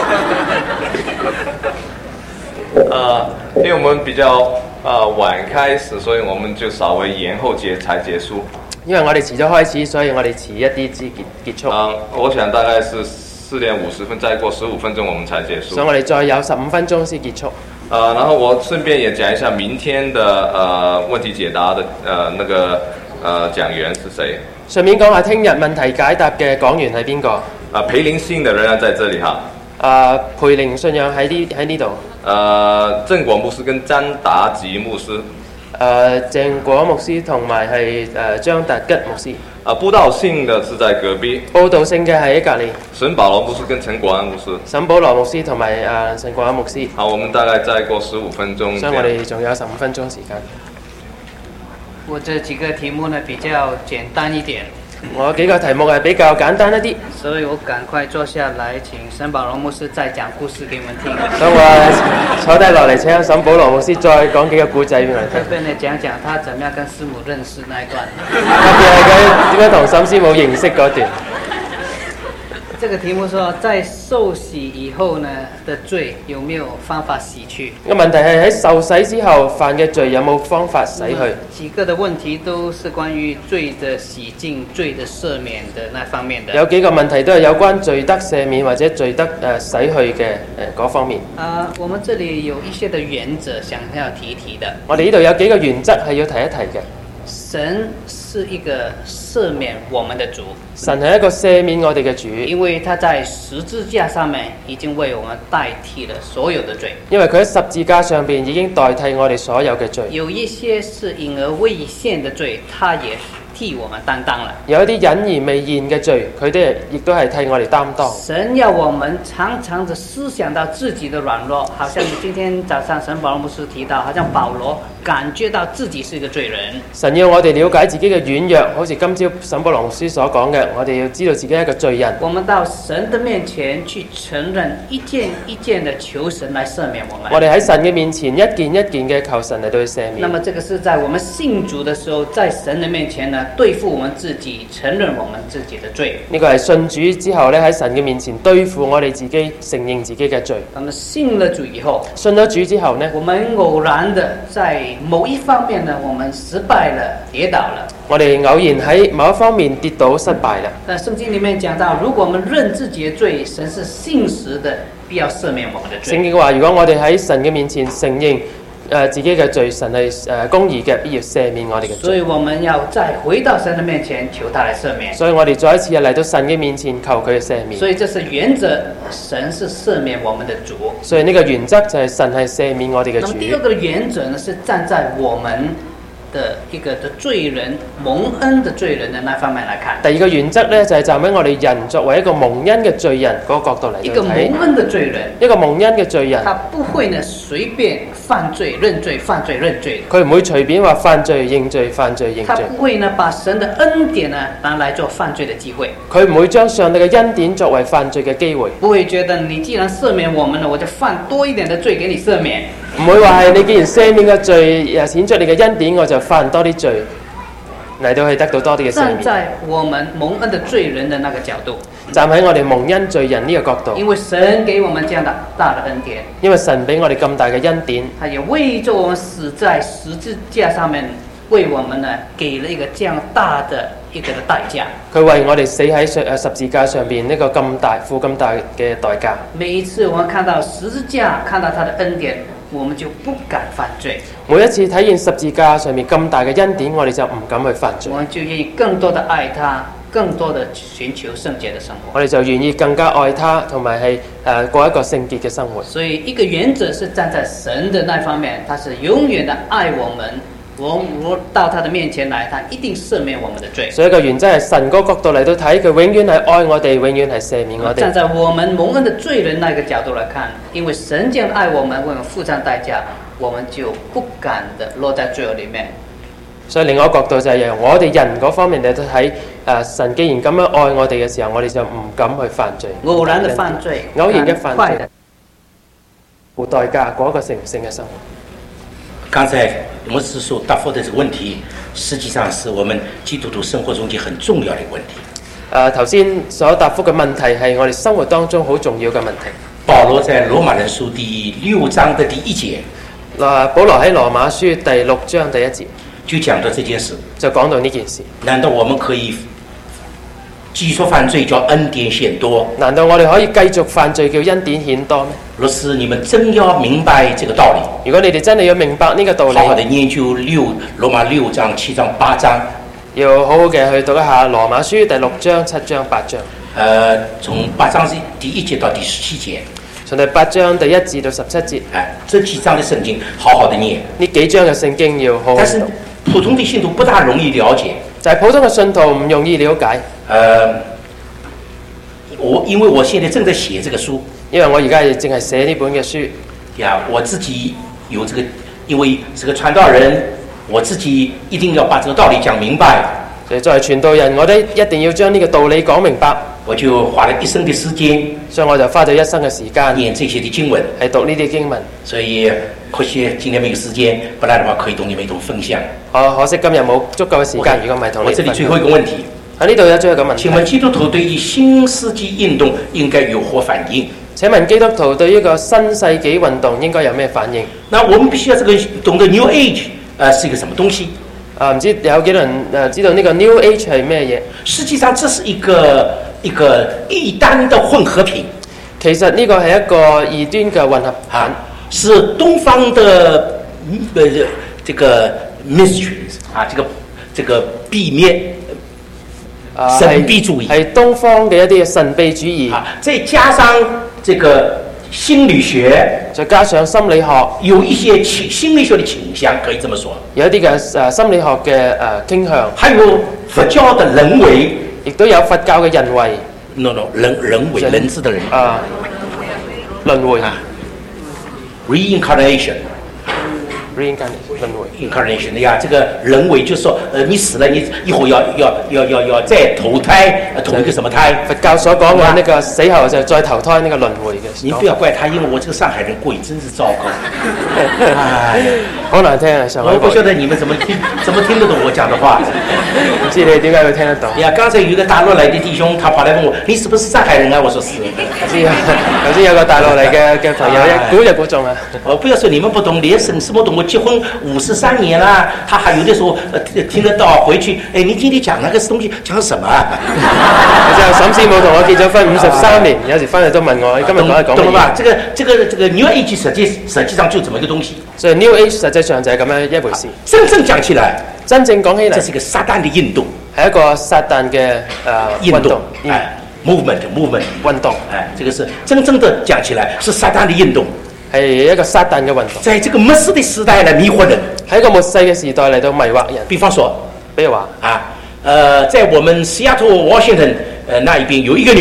呃，因為我們比較呃晚開始，所以我們就稍微延後結才結束。 因為我哋遲咗開始，所以我哋遲一啲至結結束。 嗯、呃，我想大概是四點五十分，再過十五分鐘我們才結束。 所以我哋再有十五分鐘先結束。 呃，然後我順便也講一下明天的呃問題解答的呃那個呃講員是誰。順便講下聽日問題解答嘅講員係邊個？ 啊，培靈信的仍然在這裡哈。 啊，培靈信仰喺呢喺呢度。呃，鄭果牧師跟張達吉牧師。誒，鄭果牧師同埋係誒張達吉牧師。啊，佈道性的是在隔壁。佈道性嘅係喺隔離。沈保羅牧師跟陳國安牧師。沈保羅牧師同埋誒陳國安牧師。好，我們大概再過十五分鐘。所以我哋仲有十五分鐘時間。 我這幾個題目呢比較簡單一點。 我幾個題目係比較簡單一啲， 所以我趕快坐下來，請沈保羅牧師再講故事給我們聽。 所以我坐低落嚟，請沈保羅牧師再講幾個故仔俾我哋聽。 特別呢講講他怎麼樣跟師母認識那一段。 特別係佢點樣同沈師母認識嗰段。 這個題目說，在受洗以後呢的罪有沒有方法洗去？ 個問題係喺受洗之後犯嘅罪有冇方法洗去？ 幾個的問題都是關於罪的洗淨、罪的赦免的那方面的。 有幾個問題都係有關罪得赦免或者罪得誒、呃、洗去嘅誒嗰方面。 啊、呃，我們這裡有一些的原則想要提提的。 我哋呢度有幾個原則係要提一提嘅。 神是一個赦免我們的主， 神係一個赦免我哋嘅主， 因為他在十字架上面已經為我們代替了所有的罪。 因為佢喺十字架上邊已經代替我哋所有嘅罪。 有一些是隱而未現的罪，他也替我們擔當了。 有一啲隱而未現嘅罪，佢哋亦都係替我哋擔當。 神要我們常常的思想到自己的軟弱，好像今天早上沈保羅牧師提到，好像保羅感覺到自己是一個罪人。 神要我哋了解自己嘅軟弱，好似今朝沈保羅牧師所講嘅，我哋要知道自己係一個罪人。 我們到神的面前去承認，一件一件的求神來赦免我們。 我哋喺神嘅面前一件一件嘅求神嚟到去赦免。 那麼這個是在我們信主的時候，在神的面前呢，對付我們自己，承認我們自己的罪。 呢個係信主之後咧，喺神嘅面前對付我哋自己，承認自己嘅罪。 那麼信了主以後， 信咗主之後呢， 我們偶然的在某一方面呢，我們失敗了，跌倒了。 我哋偶然喺某一方面跌倒失敗啦。 但聖經裡面講到，如果我們認自己的罪，神是信實的，必要赦免我們的罪。聖經話，如果我哋喺神嘅面前承認誒、呃、自己嘅罪，神係誒、呃、公義嘅，必要赦免我哋嘅罪。 所以我們要再回到神嘅面前，求他來赦免。 所以我哋再一次嚟到神嘅面前，求佢嘅赦免。 所以這是原則，神是赦免我們的主。 所以呢個原則就係神係赦免我哋嘅主。 咁第二個原則呢，是站在我們的一個的罪人蒙恩的罪人的那方面來看。 第二個原則呢，就係站喺我哋人作為一個蒙恩嘅罪人嗰個角度嚟睇。 一個蒙恩嘅罪人， 一個蒙恩嘅罪人， 他不會呢隨便犯罪认罪、犯罪认罪的。佢唔會隨便話犯罪認罪、犯罪認他罪。 不會呢把神的恩典呢拿來做犯罪的機會。 佢唔會將上帝嘅恩典作為犯罪嘅機會。 不會覺得你既然赦免我們了，我就犯多一點的罪給你赦免。 唔會話係你既然赦免嘅罪，誒顯出你嘅恩典，我就犯多啲罪嚟到去得到多啲嘅赦免。 站在我們蒙恩的罪人的那個角度， 站喺我哋蒙恩罪人呢個角度， 因為神給我們這樣的大的恩典， 因為神俾我哋咁大嘅恩典， 他也為着我們死在十字架上面，為我們呢給了一個這樣大的一個的代價。 佢為我哋死喺誒十字架上邊呢個咁大付咁大嘅代價。 每一次我們看到十字架，看到他的恩典，我們就不敢犯罪。 每一次睇見十字架上面咁大嘅恩典，我哋就唔敢去犯罪。 我們就願意更多的愛他，更多的尋求聖潔的生活。 我哋就願意更加愛他，同埋係誒過一個聖潔嘅生活。 所以一個原則是站在神的那方面，他是永遠的愛我們。我我到他的面前來，他一定赦免我們的罪。 所以個原則係神嗰個角度嚟到睇，佢永遠係愛我哋，永遠係赦免我哋。 站在我們蒙恩的罪人那個角度來看，因為神這樣愛我們，為我們付上代價，我們就不敢的落在罪惡裡面。 所以另外一個角度就係由我哋人嗰方面嚟到睇，誒神既然咁樣愛我哋嘅時候，我哋就唔敢去犯罪。 偶然的犯罪， 偶然嘅犯罪，付代價過一個成聖嘅生活。 剛才牧師所答覆的這個問題，實際上是我們基督徒生活中間很重要的問題。 誒頭先所答覆嘅問題係我哋生活當中好重要嘅問題。 保羅在羅馬人書第六章的第一節， 嗱，保羅喺羅馬書第六章第一節就講到這件事， 就講到呢件事。 難道我們可以繼續犯罪叫恩典顯多？ 難道我哋可以繼續犯罪叫恩典顯多咩？ 若是你們真要明白這個道理， 如果你哋真係要明白呢個道理， 好好的研究六羅馬六章、七章、八章， 要好好嘅去讀一下羅馬書第六章、七章、八章。 呃，從八章是第一節到第十七節， 從第八章第一至到十七節， 哎，這幾章的聖經好好的念。 呢幾章嘅聖經要好好但是讀。 普通的信徒不大容易了解， 就係普通嘅信徒唔容易了解。 呃，我因為我現在正在寫這個書， 因為我而家係淨係寫呢本嘅書。 呀，我自己有這個，因為是個傳道人，我自己一定要把這個道理講明白。 作為傳道人，我哋一定要將呢個道理講明白。 我就花了一生的時間， 所以我就花咗一生嘅時間念這些的經文， 係讀呢啲經文。 所以可惜今天沒有時間，不然的話可以同你們一同分享。 可可惜今日冇足夠嘅時間，如果唔係同你我這裡最後一個問題， 喺呢度有最後一個問題。 請問基督徒對於新世紀運動應該有何反應？ 請問基督徒對呢個新世紀運動應該有咩反應？ 那我們必須要這個懂得 New Age，呃，是一個什麼東西？ 啊，唔知有幾多人誒知道呢個 New Age 係咩嘢？ 實際上，這是一個一個異端的混合品。 其實呢個係一個異端嘅混合品， 啊，是東方的呃這個 mysteries 啊，這個這個秘密， 啊神秘主義， 係東方嘅一啲神秘主義啊，再加上這個心理學， 再加上心理學， 有一些傾心理學的傾向，可以這麼說。 有一啲嘅誒心理學嘅誒傾向， 還有佛教的人為， 亦都有佛教嘅人為。 no no 人人為人字的人啊，輪迴啊 ，reincarnation。 reincarnation 輪迴 incarnation 呀，這個人為就是說，呃，你死了，你以後要要要要要再投胎，呃，投一個什麼胎？ 佛教所講嘅呢個死後就再投胎呢個輪迴嘅。 你不要怪他，因為我這個上海人過癮真是糟糕。哎， 好難聽啊！上海。 我不曉得你們怎麼聽，怎麼聽得懂我講的話？ 唔知你點解會聽得懂？ 呀，剛才有一個大陸來的弟兄，他跑來問我，你是不是上海人啊？我說是。 知啊，頭先有個大陸嚟嘅嘅朋友一估就估中啊！ 我不要說你們不懂，連沈師母懂。我結婚五十三年啦，他還有的時候呃聽得到，回去，哎，你今天講那個東西講什麼啊？ 就沈師母同我結咗婚五十三年，有時翻嚟都問我，你今日講係講乜嘢？ 懂了吧？這個這個這個 New Age 實際實際上就這麼一個東西。 所以 New Age 實際上就係咁樣一回事。 真正講起來， 真正講起嚟， 這是一個撒旦的運動， 係一個撒旦嘅誒運動， 哎 ，movement movement 運動， 哎，這個是真正的講起來是撒旦的運動， 係一個撒旦嘅運動。 在這個末世的時代來迷惑人， 喺一個末世嘅時代嚟到迷惑人。 比方說， 比如話啊，呃，在我們西雅圖 Washington 呃那一邊有一個女的，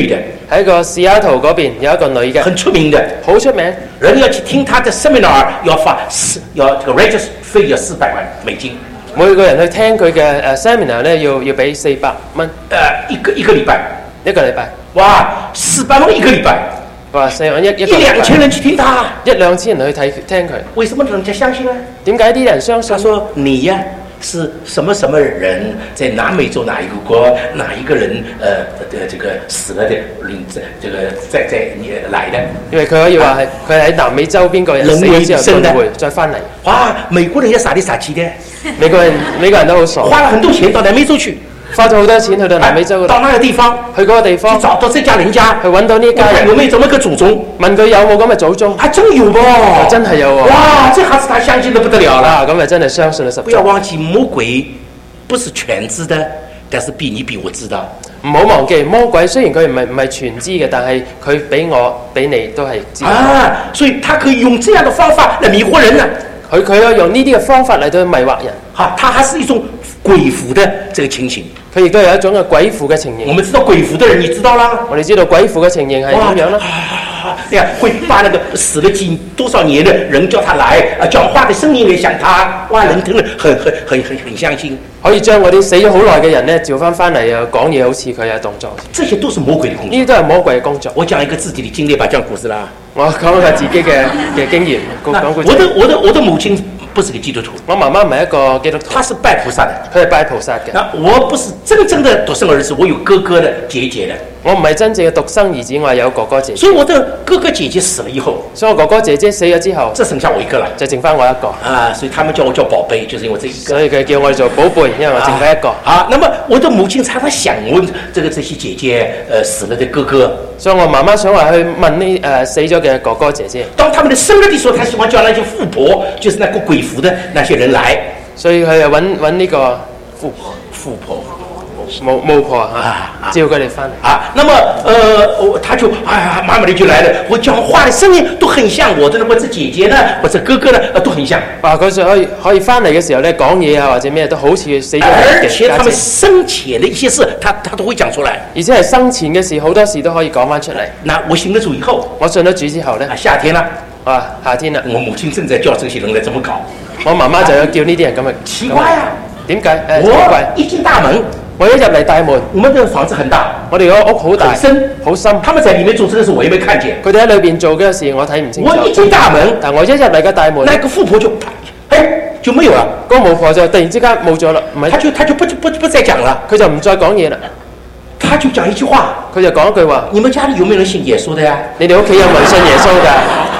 喺個西雅圖嗰邊有一個女嘅， 很出名的， 好出名。 人要去聽她的 seminar 要花四要這個 register 費要四百萬美金。 每個人去聽佢嘅誒 seminar 咧，要要俾四百蚊。 誒一個一個禮拜， 一個禮拜。 哇，四百蚊一個禮拜。 哇！四萬一一一兩千人去聽他， 一兩千人去睇聽佢。 為什麼人家相信呢？ 點解啲人相信？ 他說你呀、啊。是什麼什麼人在南美洲哪一個國哪一個人呃的這個死了的領這個再再來的？ 因為佢可以話係佢喺南美洲邊個人死咗之後輪迴再翻嚟。 哇！美國人也傻裡傻氣的， 美國人美國人都好傻， 花了很多錢到南美洲去。 花咗好多錢去到南美洲嗰度， 到那個地方， 去嗰個地方， 找到這家人家， 去揾到呢家人， 有沒有這麼個祖宗？ 問佢有冇咁嘅祖宗？ 還真有噃， 真係有喎！ 哇，這下子他相信得不得了啦！ 咁咪真係相信咗十足。 不要忘記魔鬼不是全知的，但是比你比我知道。 唔好忘記魔鬼雖然佢唔係唔係全知嘅，但係佢比我比你都係知道。 啊，所以他可以用這樣的方法來迷惑人啊！ 佢佢可以用呢啲嘅方法嚟到迷惑人。 哈，他還是一種鬼附的這個情形。 佢亦都有一種嘅鬼附嘅情形。 我們知道鬼附的人，你知道啦？ 我哋知道鬼附嘅情形係點樣啦？ 你看會把那個死了幾多少年的人叫他來啊，講話的聲音也像他，哇，人聽了很很很很很相信。 可以將嗰啲死咗好耐嘅人咧召翻翻嚟啊，講嘢好似佢嘅動作。 這些都是魔鬼的工作。 呢啲都係魔鬼嘅工作。 我講一個自己的經歷吧，講故事啦。 我講下自己嘅嘅經驗，講故事。 我的我的我的母親不是個基督徒， 我媽媽唔係一個基督徒， 她是拜菩薩的， 佢係拜菩薩嘅。 啊，我不是真正的獨生兒子，我有哥哥的姐姐的。 我唔係真正嘅獨生兒子，我係有哥哥姐姐。 所以我的哥哥姐姐死了以後， 所以我哥哥姐姐死咗之後， 只剩下我一個啦， 就剩翻我一個。 啊，所以他們叫我叫寶貝，就是因為這一個。 所以佢叫我做寶貝，因為我剩翻一個。 啊，那麼我的母親常常想問這個這些姐姐，呃，死了的哥哥。 所以我媽媽想話去問呢誒、呃、死咗嘅哥哥姐姐。 當他們的生日的時候，他喜歡叫那些富婆，就是那個鬼符的那些人來。 所以佢就揾揾呢個富婆， 富婆。 巫巫婆啊，召佢哋翻嚟啊。那麼，呃，他就哎呀，媽媽的就來了。我講話的聲音都很像我的，或者姐姐呢，或者哥哥呢，呃，都很像。 啊，佢就可以可以翻嚟嘅時候咧，講嘢啊或者咩都好似死咗嘅而且他們生前的一些事，他他都會講出來。 而且係生前嘅事，好多事都可以講翻出嚟。 那我信了主以後， 我信咗主之後咧， 啊，夏天啦， 啊，夏天啦， 我母親正在叫這些人來怎麼搞。 我媽媽就要叫呢啲人咁去。 奇怪啊， 點解？誒， 我一進大門。 我一入嚟大門， 我們的房子很大， 我哋個屋好大， 很深， 好深。 他們在裡面做這個事，我也沒看見。 佢哋喺裏邊做嘅事，我睇唔清楚。 我一進大門， 但我一入嚟嘅大門， 那個富婆就，哎，就沒有了。 嗰個巫婆就突然之間冇咗啦，唔係。 他就他就不不不再講了， 佢就唔再講嘢啦。 他就講一句話， 佢就講一句話： 你們家裡有沒有人信耶穌的呀？ 你哋屋企有冇人信耶穌㗎？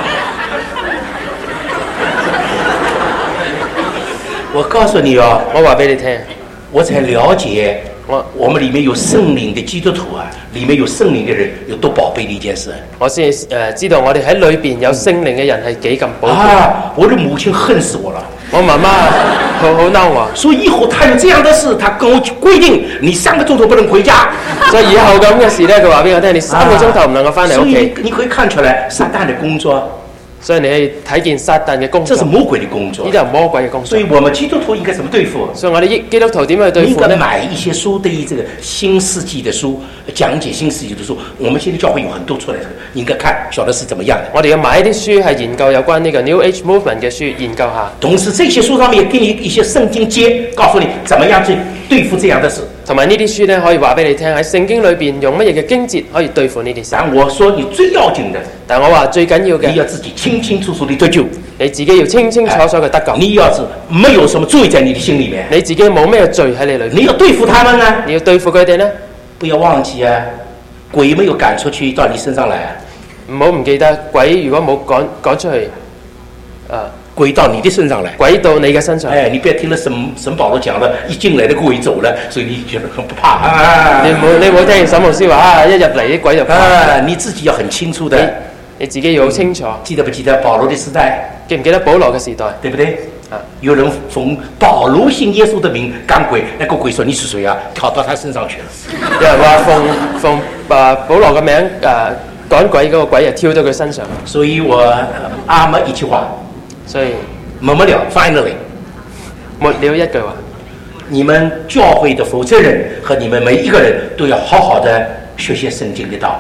我告訴你哦， 我話俾你聽。 我才了解， 我我們裡面有聖靈的基督徒啊，裡面有聖靈的人有多寶貝的一件事。 我先誒、呃、知道我哋喺裏邊有聖靈嘅人係幾咁寶貝。 啊！我的母親恨死我了， 我媽媽好好嬲我。 所以以後他有這樣的事，他跟我規定，你三個鐘頭不能回家。 所以以後咁嘅事咧，佢話俾我聽，你三個鐘頭唔能夠翻嚟屋企。 所以你可以看出來撒旦的工作。 所以你可以睇見撒旦嘅工作， 這是魔鬼的工作， 呢啲係魔鬼嘅工作。 所以我們基督徒應該怎麼對付？ 所以我哋基督徒點樣去對付呢？ 應該買一些書，對於這個新世紀的書，講解新世紀的書。我們現在教會有很多出來的，應該看曉得是怎麼樣的。 我哋要買一啲書係研究有關呢個 New Age Movement 嘅書，研究下。 同時，這些書上面也給你一些聖經節，告訴你怎麼樣去對付這樣的事。 同埋呢啲書咧，可以話俾你聽喺聖經裏邊用乜嘢嘅經節可以對付呢啲事。 但我說你最要緊的， 但我話最緊要嘅， 你要自己清清楚楚地得救， 你自己要清清楚楚嘅得救。 你要是沒有什麼罪在你的心裏面， 你自己冇咩罪喺你裏面， 你要對付他們呢？ 你要對付佢哋呢？ 不要忘記啊，鬼沒有趕出去到你身上來， 唔好唔記得鬼如果冇趕趕出去，啊。 鬼到你的身上來， 鬼到你嘅身上。 哎，你別聽了神神保羅講了，一進來的鬼走了，所以你覺得很不怕啊。 你冇你冇聽沈牧師話啊，一入嚟啲鬼就怕。 啊，你自己要很清楚的， 你，你自己要好清楚、嗯。 記得不記得保羅的時代？ 記唔記得保羅嘅時代？ 對不對？ 啊， 有人奉保羅信耶穌的名趕鬼，那個鬼說你是誰啊？跳到他身上去了。 有人話奉奉啊保羅嘅名誒趕鬼，嗰個鬼就跳到佢身上。 所以我阿媽一句話。 所以沒沒了 ，finally， 沒了一句話。 你們教會的負責人和你們每一個人都要好好的學習聖經的道。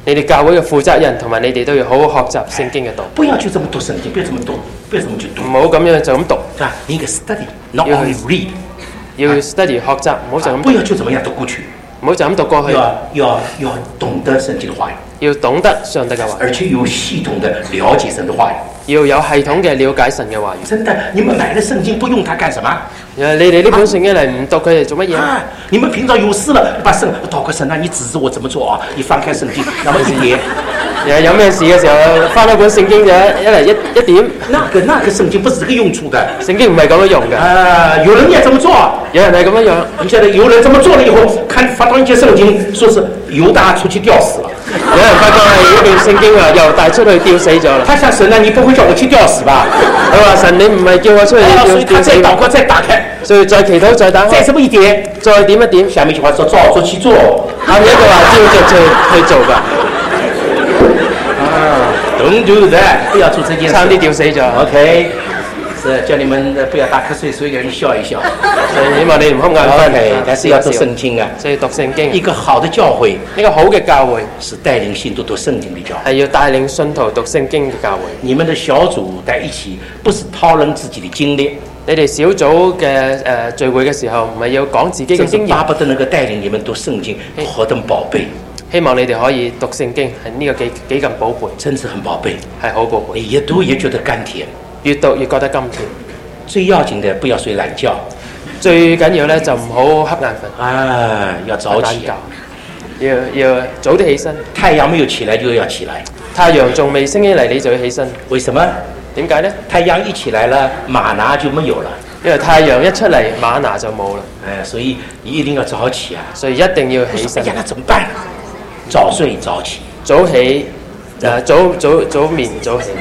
你哋教會嘅負責人同埋你哋都要好好學習聖經嘅道。 不要就這麼讀聖經，不要這麼讀，不要這麼去讀。 唔好咁樣就咁讀。 啊，你應該 study，not only read。 要 study 學習，唔好就咁。 不要就這麼樣讀過去。 唔好就咁讀過去。 要要要懂得聖經的話語。 要懂得上帝嘅話。 而且有系統的了解神的話語。 要有系統嘅了解神嘅話語。 真的，你們買了聖經不用它幹什麼？ 你哋呢本聖經嚟唔讀佢哋做乜嘢？ 啊！你們平常有事了，把聖禱告神啊，你指示我怎麼做啊？你翻開聖經，那麼一點。 誒有咩事嘅時候，翻開本聖經就一嚟一一點。 那個那個聖經不是這個用處的。 聖經唔係咁樣用嘅。 啊，有人也這麼做， 有人係咁樣樣。 你曉得有人這麼做了以後，看發到一節聖經，說是猶大出去吊死了。 有人發覺係一段聖經啊，猶大出去吊死咗啦。 他想神啊，你不會叫我去吊死吧？ 佢話神，你唔係叫我出去吊吊死。所以他再禱告，再打開。所以再祈禱，再打開。 再這麼一點， 再點一點。 下面一句話說照着去做。 下面一句話照着去去做㗎。 啊，懂就在，不要做這件事。 差啲吊死咗。 OK。是叫你們不要打瞌睡，所以給人笑一笑。 所以希望你唔瞌眼瞓。 OK，但是要讀聖經啊。 所以讀聖經。 一個好的教會， 一個好嘅教會是帶領信徒讀聖經的教會。 係要帶領信徒讀聖經嘅教會。 你們的小組在一起，不是討論自己的經歷。 你哋小組嘅誒聚會嘅時候，唔係要講自己嘅經驗。 巴不得能夠帶領你們讀聖經，何等寶貝！ 希望你哋可以讀聖經，係呢個幾幾咁寶貝。 真是很寶貝， 係好寶貝。 你越讀越覺得甘甜， 越讀越覺得甘甜。 最要緊的不要睡懶覺， 最緊要咧就唔好瞌眼瞓。 啊，要早起， 要要早啲起身。 太陽沒有起來就要起來， 太陽仲未升起嚟你就要起身。 為什麼？ 點解呢？ 太陽一起來了，嗎哪就沒有了。 因為太陽一出嚟，嗎哪就冇啦。 哎，所以你一定要早起啊！ 所以一定要起身。 哎呀，那怎麼辦？早睡早起， 早起。誒早早早眠早起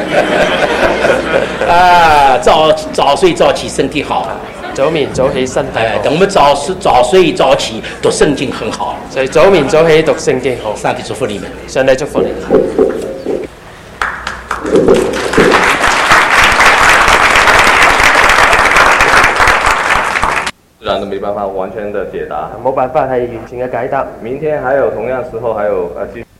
啊！早早睡早起身體好， 早眠早起身體好。 哎，等我們早睡早睡早起讀聖經很好。 所以早眠早起讀聖經好。 上帝祝福你們， 上帝祝福你們。 自然都沒辦法完全的解答， 冇辦法係完全嘅解答。 明天還有同樣時候還有呃繼續。